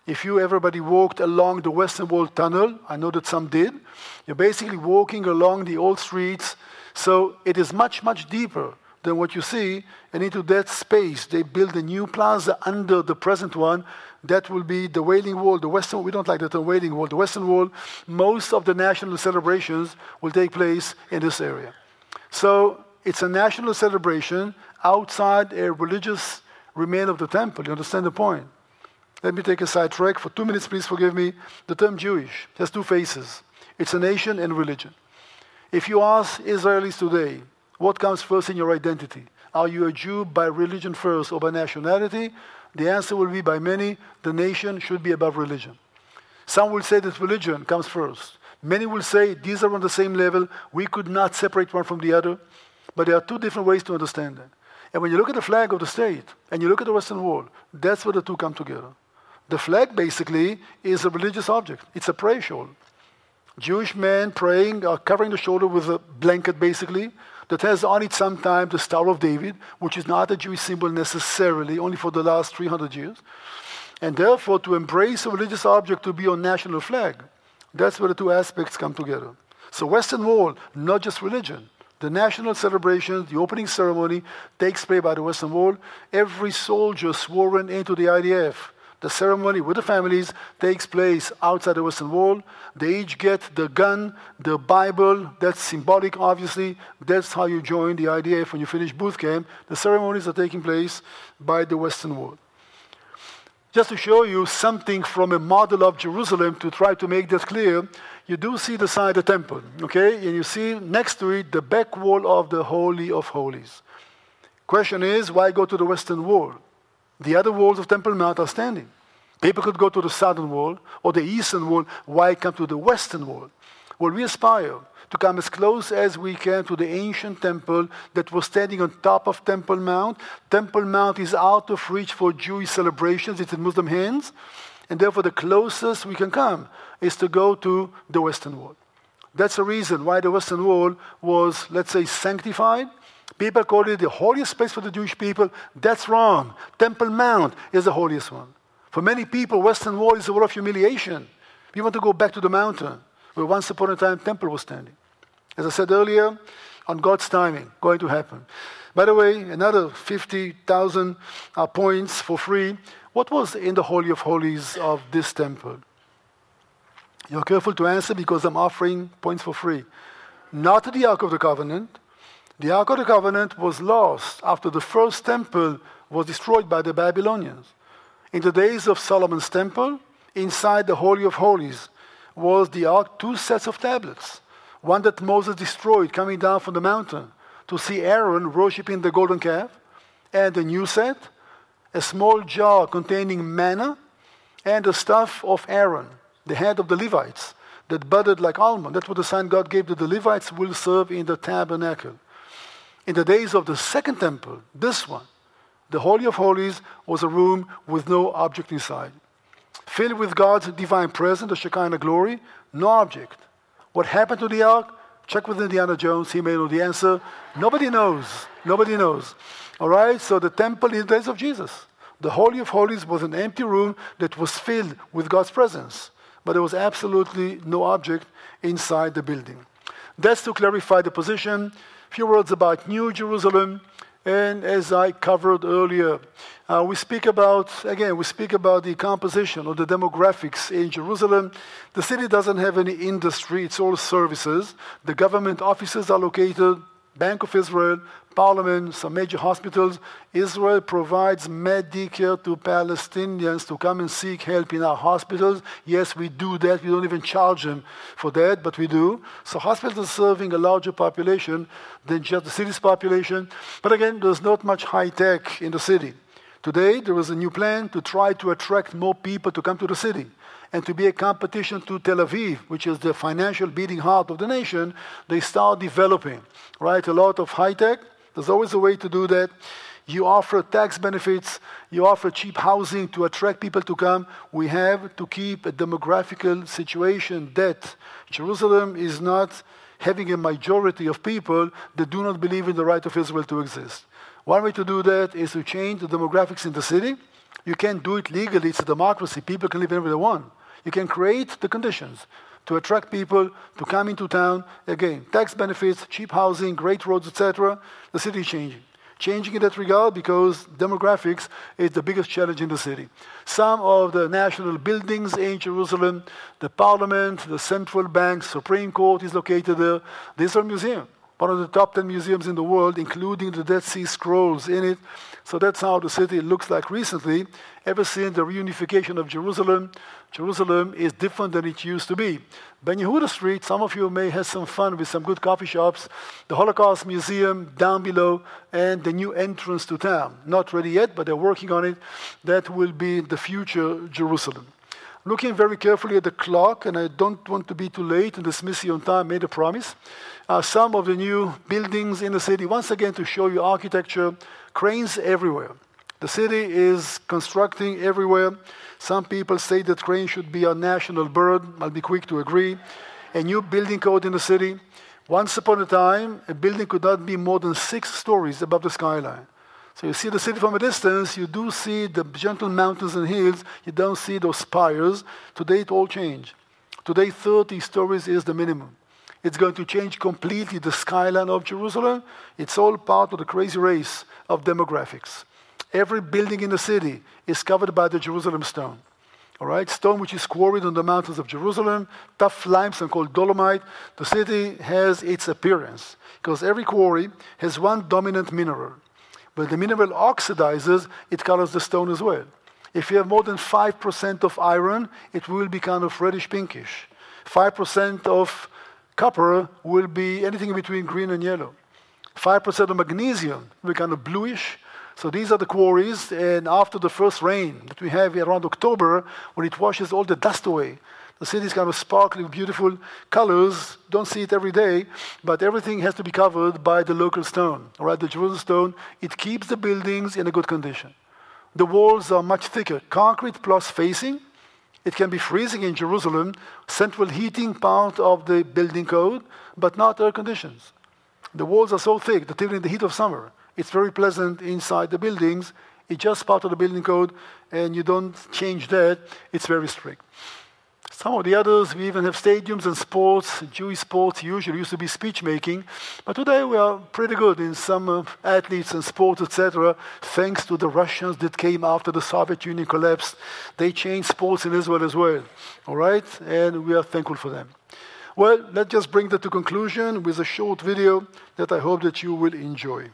If you, everybody, walked along the Western Wall tunnel, I know that some did, you're basically walking along the old streets. So it is much, much deeper than what you see. And into that space, they build a new plaza under the present one. That will be the Wailing Wall, the Western, we don't like the term Wailing Wall, the Western Wall. Most of the national celebrations will take place in this area. So it's a national celebration outside a religious remain of the temple. You understand the point? Let me take a sidetrack. For two minutes, please forgive me. The term Jewish has two faces. It's a nation and religion. If you ask Israelis today, what comes first in your identity? Are you a Jew by religion first or by nationality? The answer will be by many, the nation should be above religion. Some will say that religion comes first. Many will say these are on the same level. We could not separate one from the other. But there are two different ways to understand that. And when you look at the flag of the state and you look at the Western Wall, that's where the two come together. The flag basically is a religious object. It's a prayer shawl. Jewish men praying, uh, covering the shoulder with a blanket basically, that has on it sometimes the Star of David, which is not a Jewish symbol necessarily, only for the last three hundred years. And therefore, to embrace a religious object to be on national flag, that's where the two aspects come together. So Western Wall, not just religion. The national celebration, the opening ceremony, takes place by the Western Wall. Every soldier sworn into the I D F, the ceremony with the families takes place outside the Western Wall. They each get the gun, the Bible. That's symbolic, obviously. That's how you join the I D F when you finish boot camp. The ceremonies are taking place by the Western Wall. Just to show you something from a model of Jerusalem to try to make that clear, you do see the side of the temple, okay? And you see next to it the back wall of the Holy of Holies. Question is, why go to the Western Wall? The other walls of Temple Mount are standing. People could go to the southern wall or the eastern wall. Why come to the western wall? Well, we aspire to come as close as we can to the ancient temple that was standing on top of Temple Mount. Temple Mount is out of reach for Jewish celebrations. It's in Muslim hands. And therefore, the closest we can come is to go to the western wall. That's the reason why the western wall was, let's say, sanctified. People call it the holiest place for the Jewish people. That's wrong. Temple Mount is the holiest one. For many people, Western Wall is a wall of humiliation. We want to go back to the mountain where once upon a time temple was standing. As I said earlier, on God's timing, going to happen. By the way, another fifty thousand uh, points for free. What was in the Holy of Holies of this temple? You're careful to answer because I'm offering points for free. Not the Ark of the Covenant. The Ark of the Covenant was lost after the first temple was destroyed by the Babylonians. In the days of Solomon's temple, inside the Holy of Holies was the Ark, two sets of tablets. One that Moses destroyed coming down from the mountain to see Aaron worshiping the golden calf, and a new set, a small jar containing manna, and the staff of Aaron, the head of the Levites, that budded like almond. That's what the sign God gave that the Levites will serve in the tabernacle. In the days of the second temple, this one, the Holy of Holies was a room with no object inside. Filled with God's divine presence, the Shekinah glory, no object. What happened to the ark? Check with Indiana Jones, he may know the answer. Nobody knows. Nobody knows. All right, so the temple in the days of Jesus. The Holy of Holies was an empty room that was filled with God's presence. But there was absolutely no object inside the building. That's to clarify the position. A few words about New Jerusalem. And as I covered earlier, uh, we speak about, again, we speak about the composition or the demographics in Jerusalem. The city doesn't have any industry, it's all services. The government offices are located, Bank of Israel, Parliament, some major hospitals. Israel provides Medicare to Palestinians to come and seek help in our hospitals. Yes, we do that. We don't even charge them for that, but we do. So hospitals are serving a larger population than just the city's population. But again, there's not much high tech in the city. Today, there is a new plan to try to attract more people to come to the city. And to be a competition to Tel Aviv, which is the financial beating heart of the nation, they start developing, right? A lot of high tech. There's always a way to do that. You offer tax benefits. You offer cheap housing to attract people to come. We have to keep a demographical situation that Jerusalem is not having a majority of people that do not believe in the right of Israel to exist. One way to do that is to change the demographics in the city. You can't do it legally. It's a democracy. People can live wherever they want. You can create the conditions to attract people to come into town. Again, tax benefits, cheap housing, great roads, et cetera. The city is changing. Changing in that regard because demographics is the biggest challenge in the city. Some of the national buildings in Jerusalem, the parliament, the central bank, Supreme Court is located there. These are museums. One of the top ten museums in the world, including the Dead Sea Scrolls in it. So that's how the city looks like recently. Ever since the reunification of Jerusalem, Jerusalem is different than it used to be. Ben Yehuda Street, some of you may have some fun with some good coffee shops, the Holocaust Museum down below, and the new entrance to town. Not ready yet, but they're working on it. That will be the future Jerusalem. Looking very carefully at the clock, and I don't want to be too late and dismiss you on time, made a promise. Uh, some of the new buildings in the city, once again to show you architecture, cranes everywhere. The city is constructing everywhere. Some people say that crane should be a national bird. I'll be quick to agree. A new building code in the city. Once upon a time, a building could not be more than six stories above the skyline. So you see the city from a distance, you do see the gentle mountains and hills, you don't see those spires. Today it all changed. Today thirty stories is the minimum. It's going to change completely the skyline of Jerusalem. It's all part of the crazy race of demographics. Every building in the city is covered by the Jerusalem stone. All right, stone which is quarried on the mountains of Jerusalem, tough limestone called dolomite. The city has its appearance because every quarry has one dominant mineral. When the mineral oxidizes, it colors the stone as well. If you have more than five percent of iron, it will be kind of reddish pinkish. five percent of copper will be anything between green and yellow. five percent of magnesium will be kind of bluish. So these are the quarries, and after the first rain that we have around October, when it washes all the dust away, the city is kind of sparkling with beautiful colors. Don't see it every day, but everything has to be covered by the local stone. All right, the Jerusalem stone, it keeps the buildings in a good condition. The walls are much thicker. Concrete plus facing. It can be freezing in Jerusalem, central heating part of the building code, but not air conditions. The walls are so thick that even in the heat of summer, it's very pleasant inside the buildings. It's just part of the building code, and you don't change that. It's very strict. Some of the others, we even have stadiums and sports. Jewish sports usually used to be speech making, but today we are pretty good in some uh, athletes and sports, et cetera. Thanks to the Russians that came after the Soviet Union collapsed, they changed sports in Israel as well. All right, and we are thankful for them. Well, let's just bring that to conclusion with a short video that I hope that you will enjoy.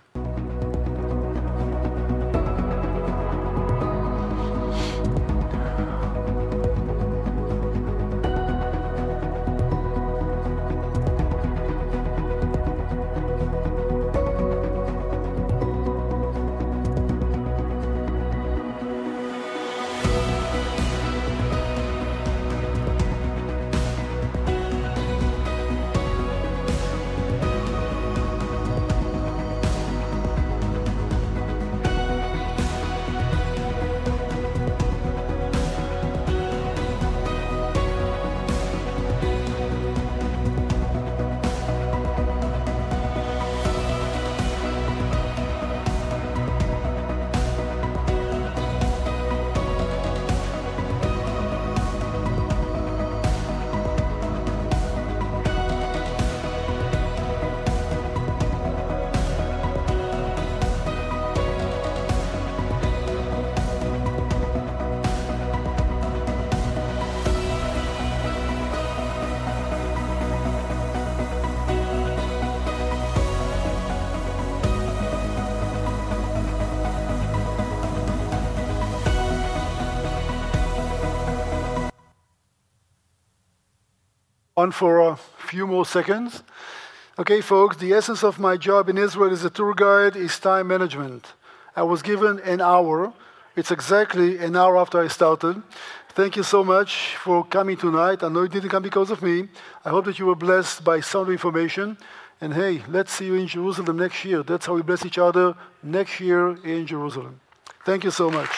On for a few more seconds. Okay, folks, the essence of my job in Israel as a tour guide is time management. I was given an hour. It's exactly an hour after I started. Thank you so much for coming tonight. I know you didn't come because of me. I hope that you were blessed by some information. And hey, let's see you in Jerusalem next year. That's how we bless each other next year in Jerusalem. Thank you so much.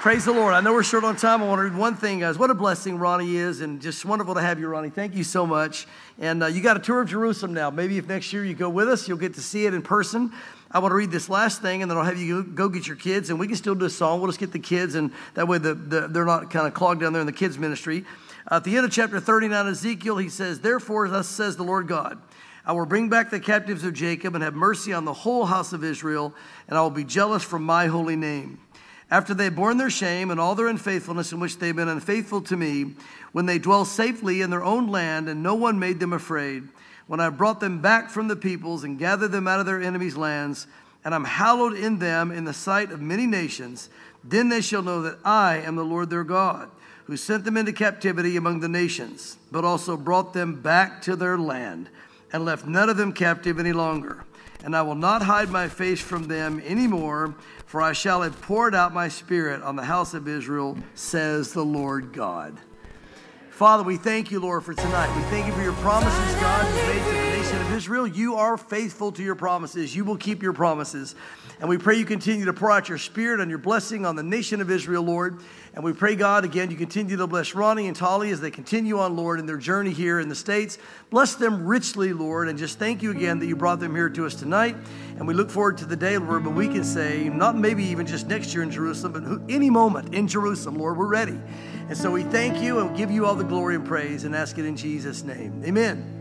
Praise the Lord. I know we're short on time. I want to read one thing, guys. What a blessing Ronnie is, and just wonderful to have you, Ronnie. Thank you so much. And uh, you got a tour of Jerusalem now. Maybe if next year you go with us, you'll get to see it in person. I want to read this last thing, and then I'll have you go get your kids, and we can still do a song. We'll just get the kids, and that way the, the, they're not kind of clogged down there in the kids' ministry. At the end of chapter thirty-nine, Ezekiel, he says, "Therefore, thus says the Lord God, I will bring back the captives of Jacob and have mercy on the whole house of Israel, and I will be jealous for my holy name. After they have borne their shame and all their unfaithfulness in which they have been unfaithful to me, when they dwell safely in their own land and no one made them afraid, when I brought them back from the peoples and gathered them out of their enemies' lands, and I'm hallowed in them in the sight of many nations, then they shall know that I am the Lord their God, who sent them into captivity among the nations, but also brought them back to their land, and left none of them captive any longer. And I will not hide my face from them any more, for I shall have poured out my spirit on the house of Israel, says the Lord God." Father, we thank you, Lord, for tonight. We thank you for your promises, God, you made to the nation of Israel. You are faithful to your promises. You will keep your promises. And we pray you continue to pour out your spirit and your blessing on the nation of Israel, Lord. And we pray, God, again, you continue to bless Ronnie and Tali as they continue on, Lord, in their journey here in the States. Bless them richly, Lord, and just thank you again that you brought them here to us tonight. And we look forward to the day, Lord, when we can say, not maybe even just next year in Jerusalem, but any moment in Jerusalem, Lord, we're ready. And so we thank you and give you all the glory and praise and ask it in Jesus' name. Amen.